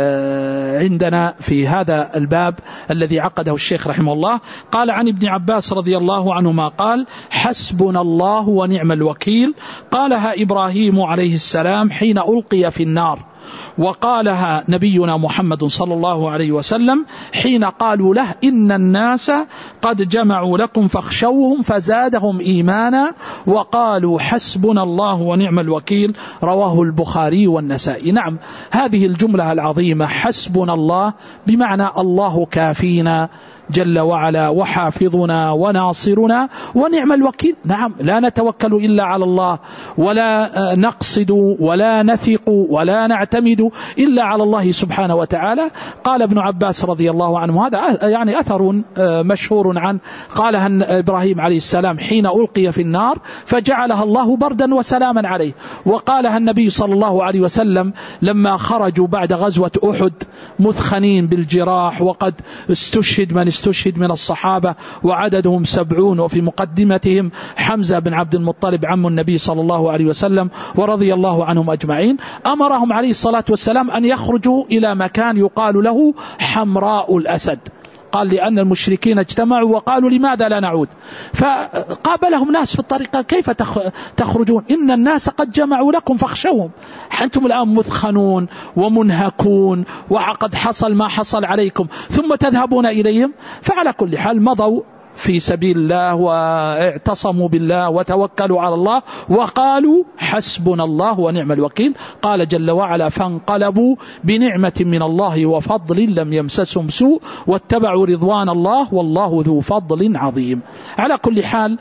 عندنا في هذا الباب الذي عقده الشيخ رحمه الله، قال عن ابن عباس رضي الله عنهما قال حسبنا الله ونعم الوكيل، قالها إبراهيم عليه السلام حين ألقي في النار، وقالها نبينا محمد صلى الله عليه وسلم حين قالوا له إن الناس قد جمعوا لكم فاخشوهم فزادهم إيمانا وقالوا حسبنا الله ونعم الوكيل، رواه البخاري والنسائي. نعم، هذه الجملة العظيمة حسبنا الله بمعنى الله كافينا جل وعلا وحافظنا وناصرنا ونعم الوكيل. نعم، لا نتوكل إلا على الله، ولا نقصد ولا نثق ولا نعتمد إلا على الله سبحانه وتعالى. قال ابن عباس رضي الله عنه، هذا يعني أثر مشهور عنه، قالها إبراهيم عليه السلام حين ألقي في النار فجعلها الله بردا وسلاما عليه، وقالها النبي صلى الله عليه وسلم لما خرجوا بعد غزوة أحد مثخنين بالجراح، وقد استشهد من استشهد من الصحابة وعددهم 70، وفي مقدمتهم حمزة بن عبد المطلب عم النبي صلى الله عليه وسلم ورضي الله عنهم أجمعين. أمرهم عليه الصلاة والسلام أن يخرجوا إلى مكان يقال له حمراء الأسد، قال لأن المشركين اجتمعوا وقالوا لماذا لا نعود، فقابلهم ناس في الطريق كيف تخرجون، إن الناس قد جمعوا لكم فاخشوهم، أنتم الآن مثخنون ومنهكون وقد حصل ما حصل عليكم ثم تذهبون إليهم. فعلى كل حال مضوا في سبيل الله واعتصموا بالله وتوكلوا على الله وقالوا حسبنا الله ونعم الوكيل. قال جل وعلا فانقلبوا بنعمة من الله وفضل لم يمسسهم سوء واتبعوا رضوان الله والله ذو فضل عظيم. على كل حال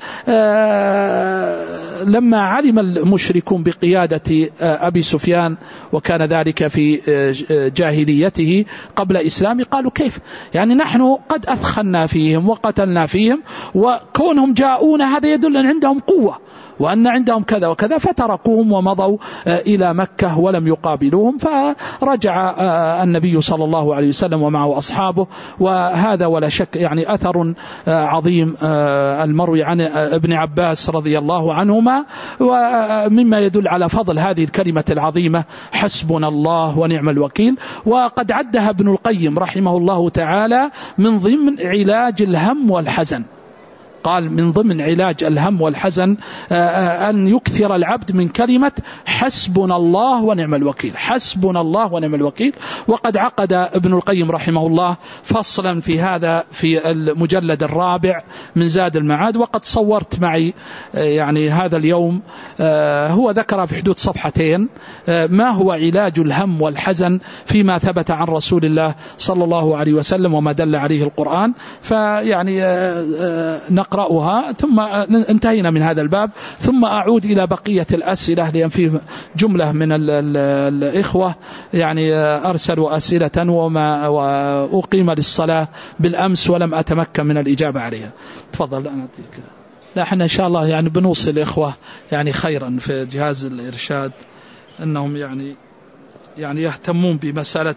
لما علم المشركون بقيادة أبي سفيان، وكان ذلك في جاهليته قبل إسلامه، قالوا كيف يعني نحن قد أثخنا فيهم وقتلنا فيهم، وكونهم جاءون هذا يدل أن عندهم قوة وأن عندهم كذا وكذا، فتركوهم ومضوا إلى مكة ولم يقابلوهم. فرجع النبي صلى الله عليه وسلم ومعه أصحابه، وهذا ولا شك يعني أثر عظيم المروي عن ابن عباس رضي الله عنهما، ومما يدل على فضل هذه الكلمة العظيمة حسبنا الله ونعم الوكيل. وقد عدها ابن القيم رحمه الله تعالى من ضمن علاج الهم والحزن. قال من ضمن علاج الهم والحزن أن يكثر العبد من كلمة حسبنا الله ونعم الوكيل، حسبنا الله ونعم الوكيل. وقد عقد ابن القيم رحمه الله فصلا في هذا في المجلد الرابع من زاد المعاد، وقد صورت معي يعني هذا اليوم، هو ذكر في حدود صفحتين ما هو علاج الهم والحزن فيما ثبت عن رسول الله صلى الله عليه وسلم وما دل عليه القرآن. فيعني نقرأها ثم انتهينا من هذا الباب، ثم أعود إلى بقية الأسئلة، لأن فيه جملة من الإخوة يعني أرسلوا أسئلة وأقيم للصلاة بالأمس ولم أتمكن من الإجابة عليها. تفضل. أنا أعطيك. لا احنا إن شاء الله يعني بنوصل الإخوة يعني خيرا في جهاز الإرشاد أنهم يعني يهتمون بمسألة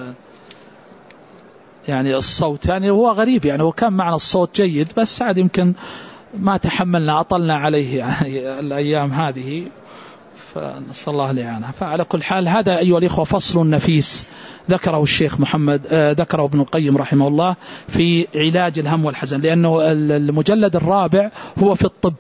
يعني الصوت. يعني هو غريب، يعني هو كان معنا الصوت جيد، بس عاد يمكن ما تحملنا أطلنا عليه يعني الأيام هذه، فنسأل الله الإعانة. فعلى كل حال هذا أيها الإخوة فصل نفيس ذكره الشيخ محمد، ذكره ابن القيم رحمه الله في علاج الهم والحزن، لأنه المجلد الرابع هو في الطب،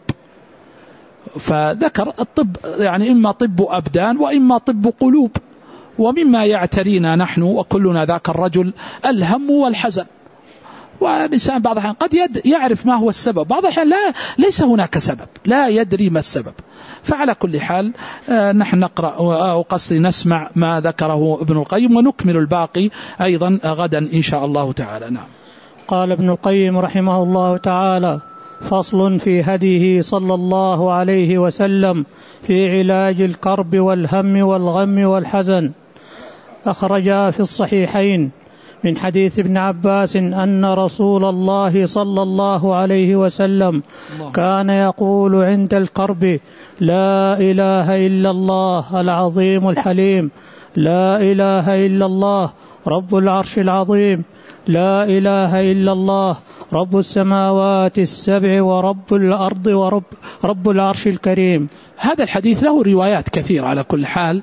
فذكر الطب يعني إما طب أبدان وإما طب قلوب. ومما يعترينا نحن وكلنا ذاك الرجل الهم والحزن، والإنسان بعض الأحيان قد يعرف ما هو السبب، بعض الأحيان ليس هناك سبب، لا يدري ما السبب. فعلى كل حال نحن نقرأ وقصدي نسمع ما ذكره ابن القيم، ونكمل الباقي أيضا غدا إن شاء الله تعالى. نعم. قال ابن القيم رحمه الله تعالى: فصل في هديه صلى الله عليه وسلم في علاج الكرب والهم والغم والحزن. أخرجا في الصحيحين من حديث ابن عباس أن رسول الله صلى الله عليه وسلم كان يقول عند الكرب: لا إله إلا الله العظيم الحليم، لا إله إلا الله رب العرش العظيم، لا إله إلا الله رب السماوات السبع ورب الأرض ورب العرش الكريم. هذا الحديث له روايات كثيرة على كل حال،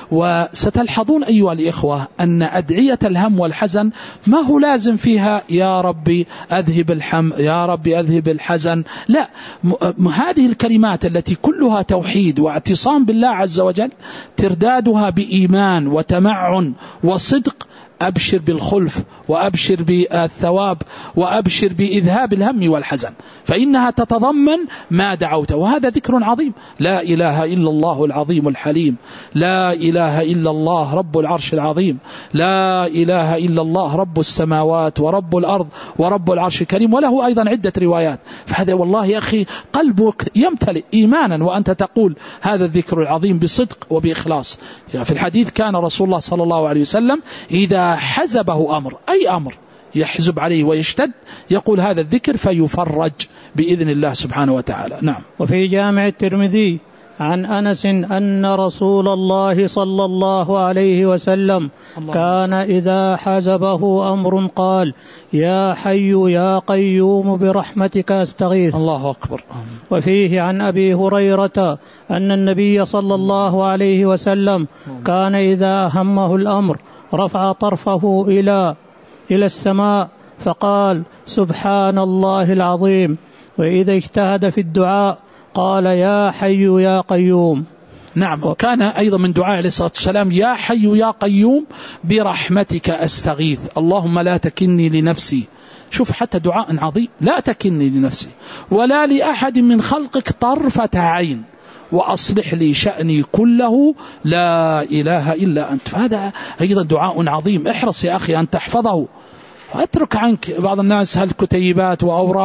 وستلحظون أيها الإخوة أن أدعية الهم والحزن ما هو لازم فيها يا ربي أذهب الهم، يا ربي أذهب الحزن، لا، هذه الكلمات التي كلها توحيد واعتصام بالله عز وجل تردادها بإيمان وتمعن وصدق، أبشر بالخلف وأبشر بالثواب وأبشر بإذهاب الهم والحزن، فإنها تتضمن ما دعوت. وهذا ذكر عظيم: لا إله إلا الله العظيم الحليم، لا إله إلا الله رب العرش العظيم، لا إله إلا الله رب السماوات ورب الأرض ورب العرش الكريم. وله أيضا عدة روايات. فهذا والله يا أخي قلبك يمتلئ إيمانا وأنت تقول هذا الذكر العظيم بصدق وبإخلاص. في الحديث كان رسول الله صلى الله عليه وسلم إذا حزبه أمر، أي أمر يحزب عليه ويشتد، يقول هذا الذكر فيفرج بإذن الله سبحانه وتعالى. نعم. وفي جامع الترمذي عن أنس أن رسول الله صلى الله عليه وسلم كان إذا حزبه أمر قال: يا حي يا قيوم برحمتك أستغيث. الله أكبر. وفيه عن أبي هريرة أن النبي صلى الله عليه وسلم كان إذا همه الأمر رفع طرفه إلى السماء فقال: سبحان الله العظيم. وإذا اجتهد في الدعاء قال: يا حي يا قيوم. نعم. وكان أيضا من دعاء عليه الصلاة والسلام: يا حي يا قيوم برحمتك أستغيث، اللهم لا تكلني لنفسي. شوف حتى دعاء عظيم: لا تكلني لنفسي ولا لأحد من خلقك طرفة عين وأصلح لي شأني كله لا إله إلا أنت. فهذا أيضا دعاء عظيم، احرص يا أخي أن تحفظه، واترك عنك بعض الناس هالكتيبات وأوراق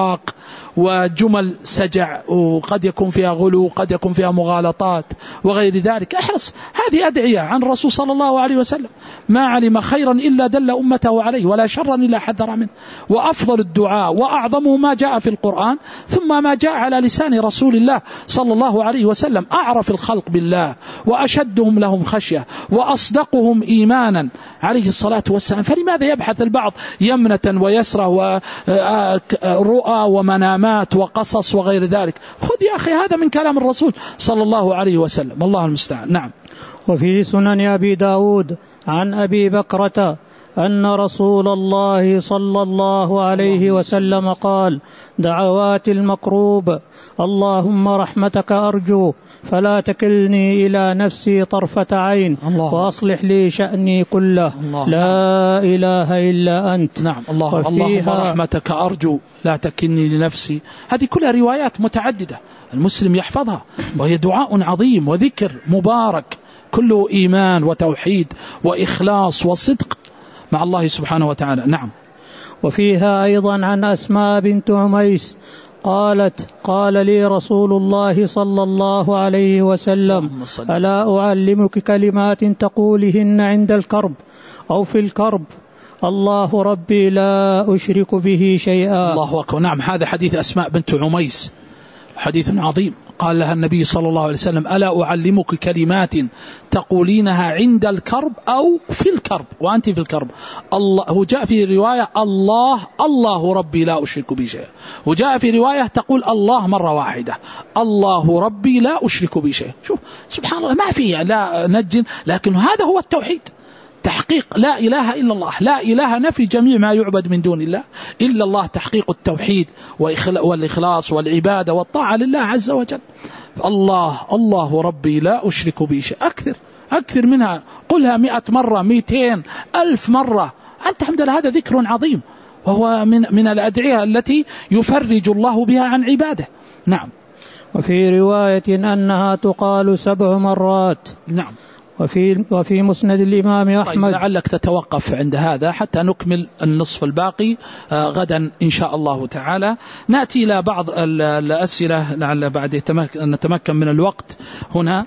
وجمل سجع، وقد يكون فيها غلو، قد يكون فيها مغالطات وغير ذلك. احرص، هذه أدعية عن الرسول صلى الله عليه وسلم، ما علم خيرا إلا دل أمته عليه، ولا شرا إلا حذر منه. وأفضل الدعاء وأعظمه ما جاء في القرآن، ثم ما جاء على لسان رسول الله صلى الله عليه وسلم، أعرف الخلق بالله وأشدهم لهم خشية وأصدقهم إيمانا عليه الصلاة والسلام. فلماذا يبحث البعض يمنة ويسرة ورؤى ومنامات وقصص وغير ذلك؟ خذ يا أخي هذا من كلام الرسول صلى الله عليه وسلم، الله المستعان. نعم. وفي سنن أبي داود عن أبي بكرة أن رسول الله صلى الله عليه وسلم قال: دعوات المكروب اللهم رحمتك أرجو فلا تكلني إلى نفسي طرفة عين وأصلح لي شأني كله لا إله إلا أنت. نعم. اللهم رحمتك أرجو لا تكلني لنفسي. هذه كلها روايات متعددة المسلم يحفظها، وهي دعاء عظيم وذكر مبارك كله إيمان وتوحيد وإخلاص وصدق مع الله سبحانه وتعالى. نعم. وفيها أيضا عن أسماء بنت عميس قالت: قال لي رسول الله صلى الله عليه وسلم: ألا أعلمك كلمات تقولهن عند الكرب أو في الكرب؟ الله ربي لا أشرك به شيئا. الله أكبر. نعم، هذا حديث أسماء بنت عميس، حديث عظيم. قال لها النبي صلى الله عليه وسلم: ألا أعلمك كلمات تقولينها عند الكرب أو في الكرب وأنت في الكرب؟ الله جاء في رواية الله ربي لا أشرك به شيئا، وجاء في رواية تقول الله مرة واحدة، الله ربي لا أشرك به شيئا. شوف سبحان الله، ما فيه لا نجن، لكن هذا هو التوحيد، تحقيق لا إله إلا الله. لا إله نفي جميع ما يعبد من دون الله إلا الله، تحقيق التوحيد والإخلاص والعبادة والطاعة لله عز وجل. الله ربي لا أشرك به شيء. أكثر منها، قلها 100 مرة 200 ألف مرة. أنت الحمد لله هذا ذكر عظيم، وهو من الأدعية التي يفرج الله بها عن عباده. نعم. وفي رواية أنها تقال 7 مرات. نعم. وفي مسند الإمام أحمد. طيب، لعلك تتوقف عند هذا حتى نكمل النصف الباقي غدا إن شاء الله تعالى. نأتي إلى بعض الأسئلة لعل بعد نتمكن من الوقت هنا.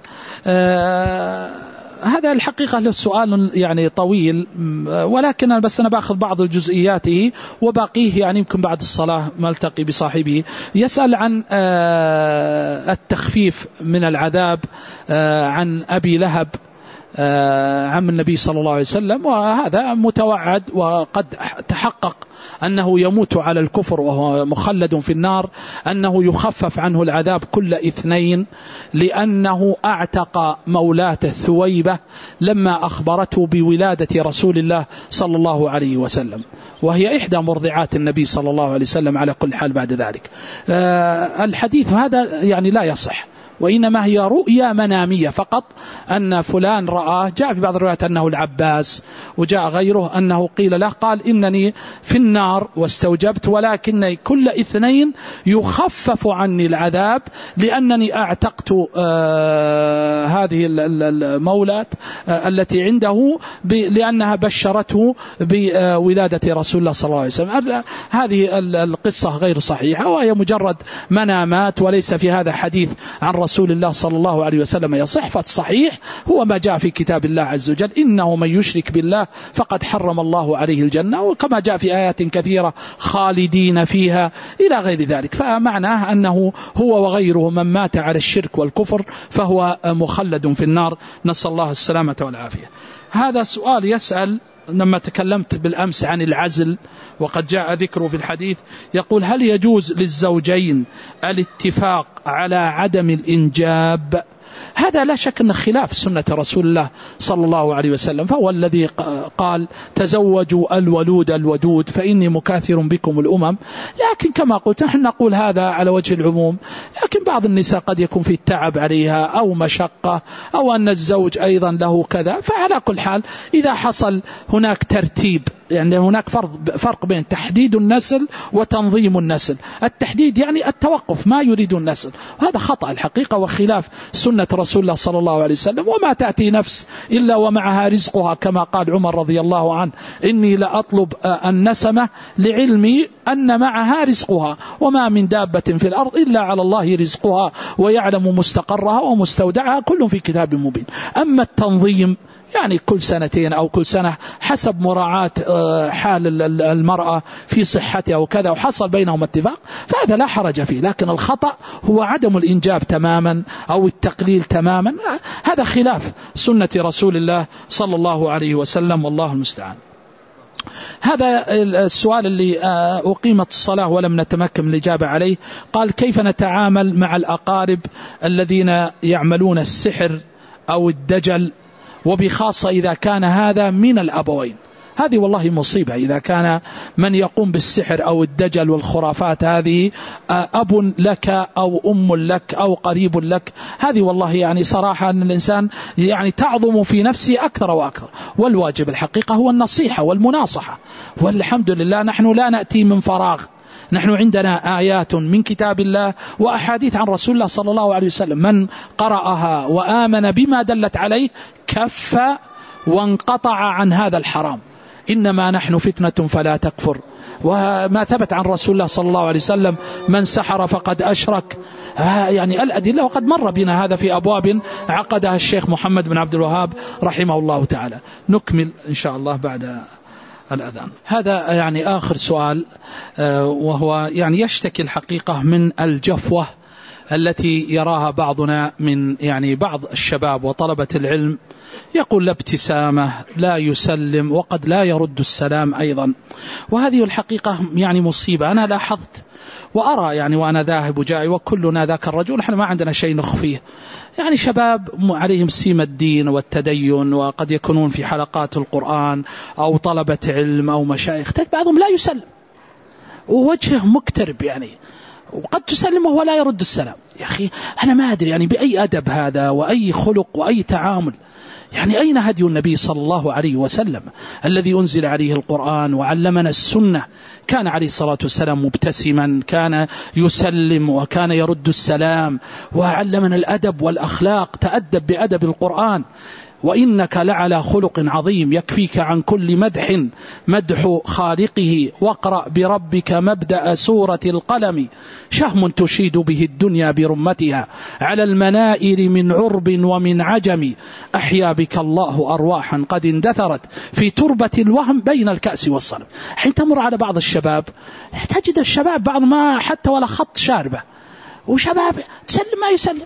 هذا الحقيقة له سؤال يعني طويل، ولكن بس أنا بأخذ بعض الجزئياته وباقيه يعني يمكن بعد الصلاة ملتقي بصاحبه. يسأل عن التخفيف من العذاب عن أبي لهب عم النبي صلى الله عليه وسلم، وهذا متوعد وقد تحقق أنه يموت على الكفر وهو مخلد في النار، أنه يخفف عنه العذاب كل 2 لأنه أعتق مولاة ثويبة لما أخبرته بولادة رسول الله صلى الله عليه وسلم، وهي إحدى مرضعات النبي صلى الله عليه وسلم على كل حال بعد ذلك. الحديث هذا يعني لا يصح، وإنما هي رؤيا منامية فقط، أن فلان رآه. جاء في بعض الروايات أنه العباس، وجاء غيره أنه قيل له قال: إنني في النار واستوجبت، ولكن كل 2 يخفف عني العذاب لأنني أعتقت هذه المولاة التي عنده لأنها بشرته بولادة رسول الله صلى الله عليه وسلم. هذه القصة غير صحيحة، وهي مجرد منامات، وليس في هذا حديث عن رسول الله صلى الله عليه وسلم يصح. فالصحيح هو ما جاء في كتاب الله عز وجل: إنه من يشرك بالله فقد حرم الله عليه الجنة، وكما جاء في آيات كثيرة خالدين فيها إلى غير ذلك. فمعناه أنه هو وغيره من مات على الشرك والكفر فهو مخلد في النار، نسأل الله السلامة والعافية. هذا سؤال يسأل لما تكلمت بالأمس عن العزل وقد جاء ذكره في الحديث، يقول: هل يجوز للزوجين الاتفاق على عدم الإنجاب؟ هذا لا شك أن خلاف سنة رسول الله صلى الله عليه وسلم، فهو الذي قال: تزوجوا الولود الودود فإني مكاثر بكم الأمم. لكن كما قلت نحن نقول هذا على وجه العموم، لكن بعض النساء قد يكون في التعب عليها أو مشقة أو أن الزوج أيضا له كذا. فعلى كل حال إذا حصل هناك ترتيب يعني هناك فرق بين تحديد النسل وتنظيم النسل. التحديد يعني التوقف، ما يريد النسل، وهذا خطأ الحقيقة وخلاف سنة رسول الله صلى الله عليه وسلم. وما تأتي نفس إلا ومعها رزقها، كما قال عمر رضي الله عنه: إني لأطلب النسمة لعلمي أن معها رزقها، وما من دابة في الأرض إلا على الله رزقها ويعلم مستقرها ومستودعها، كل في كتاب مبين. أما التنظيم يعني كل سنتين أو كل سنة حسب مراعاة حال المرأة في صحتها وكذا، وحصل بينهم اتفاق، فهذا لا حرج فيه. لكن الخطأ هو عدم الإنجاب تماما أو التقليل تماما، هذا خلاف سنة رسول الله صلى الله عليه وسلم، والله المستعان. هذا السؤال اللي أقيمت الصلاة ولم نتمكن من الإجابة عليه، قال: كيف نتعامل مع الأقارب الذين يعملون السحر أو الدجل، وبخاصة إذا كان هذا من الأبوين؟ هذه والله مصيبة إذا كان من يقوم بالسحر أو الدجل والخرافات هذه أب لك أو أم لك أو قريب لك. هذه والله يعني صراحة أن الإنسان يعني تعظم في نفسه أكثر وأكثر، والواجب الحقيقة هو النصيحة والمناصحة. والحمد لله نحن لا نأتي من فراغ، نحن عندنا آيات من كتاب الله وأحاديث عن رسول الله صلى الله عليه وسلم، من قرأها وآمن بما دلت عليه كف وانقطع عن هذا الحرام. إنما نحن فتنة فلا تكفر، وما ثبت عن رسول الله صلى الله عليه وسلم: من سحر فقد أشرك. يعني الأدلة، وقد مر بنا هذا في أبواب عقدها الشيخ محمد بن عبد الوهاب رحمه الله تعالى. نكمل إن شاء الله بعد الأذان. هذا يعني آخر سؤال، وهو يعني يشتكي الحقيقة من الجفوة التي يراها بعضنا من يعني بعض الشباب وطلبة العلم. يقول: لا ابتسامة، لا يسلم، وقد لا يرد السلام أيضا. وهذه الحقيقة يعني مصيبة. أنا لاحظت وأرى يعني وأنا ذاهب وجاي وكلنا ذاك الرجل، نحن ما عندنا شيء نخفيه. يعني شباب عليهم سيمة الدين والتدين، وقد يكونون في حلقات القرآن أو طلبة علم أو مشايخ، بعضهم لا يسلم ووجهه مكترب يعني، وقد تسلم وهو لا يرد السلام. يا أخي أنا ما أدري يعني بأي أدب هذا وأي خلق وأي تعامل. يعني أين هدي النبي صلى الله عليه وسلم الذي أنزل عليه القرآن وعلمنا السنة؟ كان عليه الصلاة والسلام مبتسما، كان يسلم وكان يرد السلام، وعلمنا الأدب والأخلاق، تأدب بأدب القرآن. وإنك لعلى خلق عظيم، يكفيك عن كل مدح خالقه، واقرأ بربك مبدأ سورة القلم، شهم تشيد به الدنيا برمتها، على المنائر من عرب ومن عجم، أحيا بك الله أرواحا قد اندثرت في تربة الوهم بين الكأس والصنم. حين تمر على بعض الشباب تجد الشباب بعض ما حتى ولا خط شاربة، وشباب تسلم ما يسلم،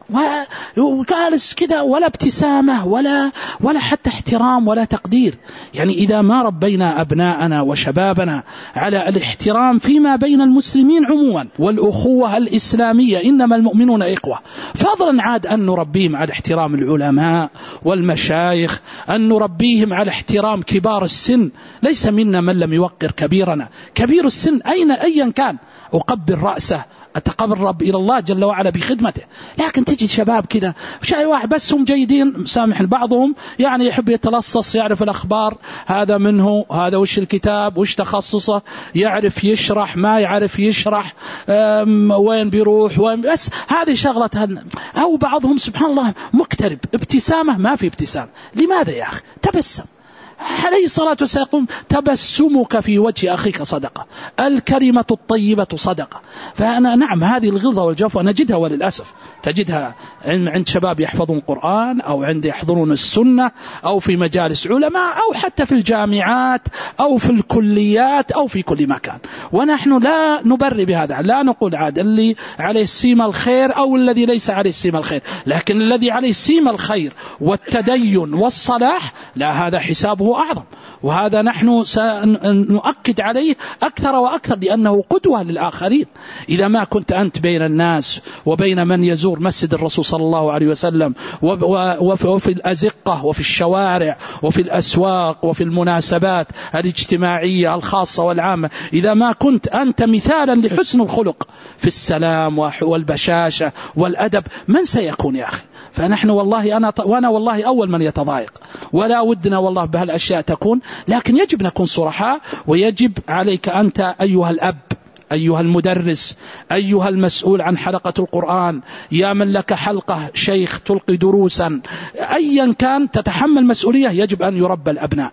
وجالس كذا، ولا ابتسامة ولا حتى احترام ولا تقدير. يعني إذا ما ربينا أبناءنا وشبابنا على الاحترام فيما بين المسلمين عموما والأخوة الإسلامية، إنما المؤمنون إخوة، فضلا عاد أن نربيهم على احترام العلماء والمشايخ، أن نربيهم على احترام كبار السن. ليس منا من لم يوقر كبيرنا. كبير السن أيا كان أقبل رأسه، أتقرب إلى الله جل وعلا بخدمته. لكن تجد شباب كذا شيء واحد بس هم جيدين، سامح بعضهم يعني يحب يتلصص، يعرف الأخبار، هذا منه، هذا وش الكتاب، وش تخصصه، يعرف يشرح، ما يعرف يشرح، وين بيروح، وين، بس هذه شغلة. أو بعضهم سبحان الله مكترب، ابتسامة ما في ابتسام. لماذا يا أخي؟ تبسم. عليه الصلاة والسلام: تبسمك في وجه أخيك صدقة، الكلمة الطيبة صدقة. فأنا نعم هذه الغلظة والجفوة نجدها، وللأسف تجدها عند شباب يحفظون قرآن، أو عند يحضرون السنة، أو في مجالس علماء، أو حتى في الجامعات، أو في الكليات، أو في كل مكان. ونحن لا نبرر بهذا، لا نقول عاد اللي عليه السيمة الخير أو الذي ليس عليه السيمة الخير، لكن الذي عليه السيمة الخير والتدين والصلاح لا، هذا حسابه أعظم، وهذا نحن سنؤكد عليه أكثر وأكثر، لأنه قدوة للآخرين. إذا ما كنت أنت بين الناس وبين من يزور مسجد الرسول صلى الله عليه وسلم، وفي الأزقة وفي الشوارع وفي الأسواق وفي المناسبات الاجتماعية الخاصة والعامة، إذا ما كنت أنت مثالا لحسن الخلق في السلام والبشاشة والأدب، من سيكون يا أخي؟ فنحن والله وأنا والله أول من يتضايق، ولا ودنا والله بهالأشياء تكون، لكن يجب نكون صرحاء. ويجب عليك أنت أيها الأب، أيها المدرس، أيها المسؤول عن حلقة القرآن، يا من لك حلقة شيخ تلقي دروسا، أيا كان تتحمل مسؤولية، يجب أن يربى الأبناء.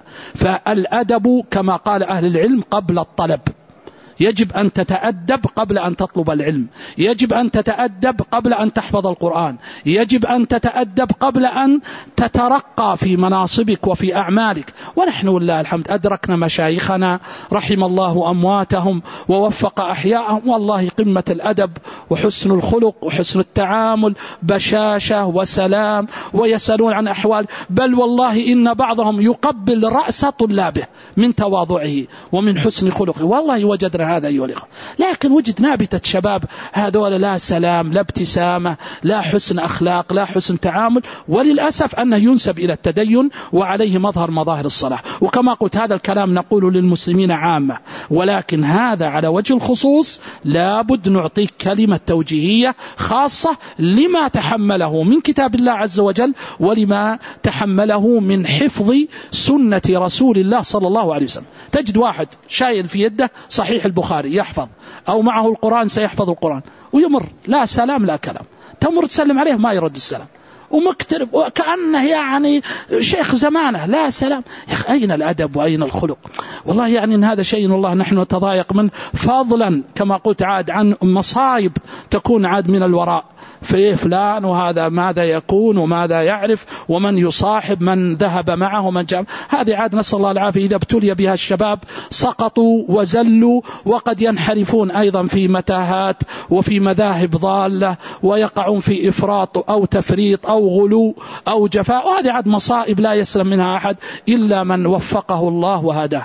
فالأدب كما قال أهل العلم قبل الطلب، يجب أن تتأدب قبل أن تطلب العلم، يجب أن تتأدب قبل أن تحفظ القرآن، يجب أن تتأدب قبل أن تترقى في مناصبك وفي أعمالك. ونحن والله الحمد أدركنا مشايخنا رحم الله أمواتهم ووفق أحياءهم، والله قمة الأدب وحسن الخلق وحسن التعامل، بشاشة وسلام، ويسألون عن أحوال، بل والله إن بعضهم يقبل رأس طلابه من تواضعه ومن حسن خلقه. والله وجدنا هذا أيها الإخوة، لكن وجد نابتة شباب هذول لا سلام، لا ابتسامة، لا حسن أخلاق، لا حسن تعامل، وللأسف أنه ينسب إلى التدين وعليه مظاهر الصلاح. وكما قلت هذا الكلام نقول للمسلمين عامة، ولكن هذا على وجه الخصوص لابد نعطيك كلمة توجيهية خاصة لما تحمله من كتاب الله عز وجل، ولما تحمله من حفظ سنة رسول الله صلى الله عليه وسلم. تجد واحد شايل في يده صحيح البخاري يحفظ، أو معه القرآن سيحفظ القرآن، ويمر لا سلام لا كلام، تمر تسلم عليه ما يرد السلام، ومكترب وكأنه يعني شيخ زمانه، لا سلام. يا أخي أين الأدب وأين الخلق؟ والله يعني إن هذا شيء والله نحن نتضايق منه، فضلا كما قلت عاد عن مصائب تكون عاد من الوراء، في فلان وهذا ماذا يكون وماذا يعرف ومن يصاحب من ذهب معه ومن جاء، هذه عاد نسأل الله العافية. إذا ابتلي بها الشباب سقطوا وزلوا، وقد ينحرفون أيضا في متاهات وفي مذاهب ضالة، ويقعون في إفراط أو تفريط أو غلو أو جفاء، وهذه عاد مصائب لا يسلم منها أحد إلا من وفقه الله وهداه.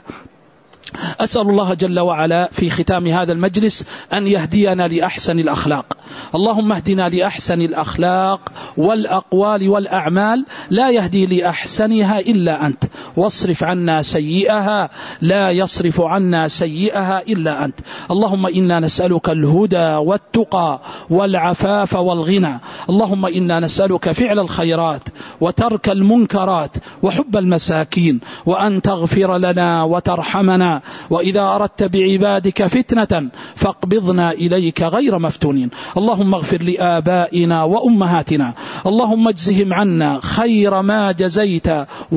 أسأل الله جل وعلا في ختام هذا المجلس أن يهدينا لأحسن الأخلاق. اللهم اهدنا لأحسن الأخلاق والأقوال والأعمال، لا يهدي لأحسنها إلا أنت، واصرف عنا سيئها لا يصرف عنا سيئها إلا أنت. اللهم إنا نسألك الهدى والتقى والعفاف والغنى. اللهم إنا نسألك فعل الخيرات وترك المنكرات وحب المساكين، وأن تغفر لنا وترحمنا، وإذا أردت بعبادك فتنة فاقبضنا إليك غير مفتونين. اللهم اغفر لآبائنا وأمهاتنا، اللهم اجزهم عنا خير ما جزيت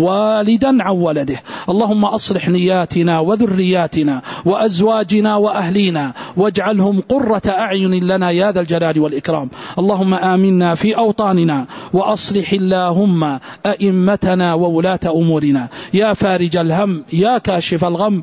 والدا عن ولده. اللهم أصلح نياتنا وذرياتنا وأزواجنا وأهلينا، واجعلهم قرة أعين لنا يا ذا الجلال والإكرام. اللهم آمنا في أوطاننا، وأصلح اللهم أئمتنا وولاة أمورنا، يا فارج الهم يا كاشف الغم،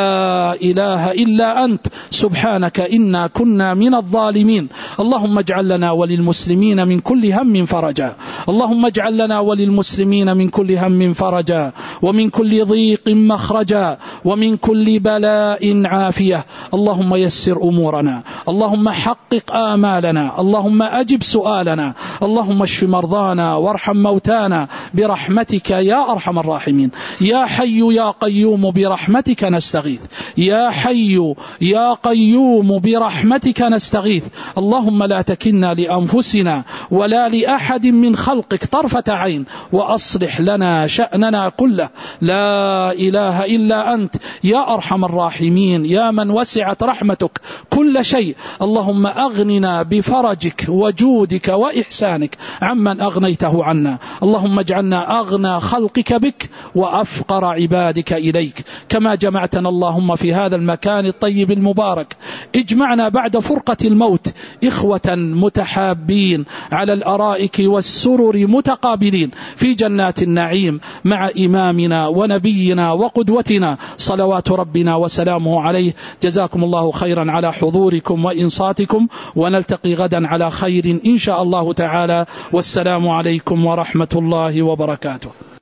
لا إله إلا أنت، سبحانك إنا كنا من الظالمين. اللهم اجعل لنا وللمسلمين من كل هم فرجا، اللهم اجعل لنا وللمسلمين من كل هم فرجا، ومن كل ضيق مخرجا، ومن كل بلاء عافية. اللهم يسر أمورنا، اللهم حقق آمالنا، اللهم أجب سؤالنا، اللهم اشف مرضانا وارحم موتانا برحمتك يا أرحم الراحمين. يا حي يا قيوم برحمتك نستغيث، يا حي يا قيوم برحمتك نستغيث. اللهم لا تكلنا لأنفسنا ولا لأحد من خلقك طرفة عين، وأصلح لنا شأننا كله. لا إله إلا أنت يا أرحم الراحمين، يا من وسعت رحمتك كل شيء. اللهم أغننا بفرجك وجودك وإحسانك عمن أغنيته عنا. اللهم اجعلنا أغنى خلقك بك وأفقر عبادك إليك. كما جمعتنا اللهم في هذا المكان الطيب المبارك، اجمعنا بعد فرقة الموت إخوة متحابين على الأرائك والسرر متقابلين في جنات النعيم مع إمامنا ونبينا وقدوتنا صلوات ربنا وسلامه عليه. جزاكم الله خيرا على حضوركم وإنصاتكم، ونلتقي غدا على خير إن شاء الله تعالى، والسلام عليكم ورحمة الله وبركاته.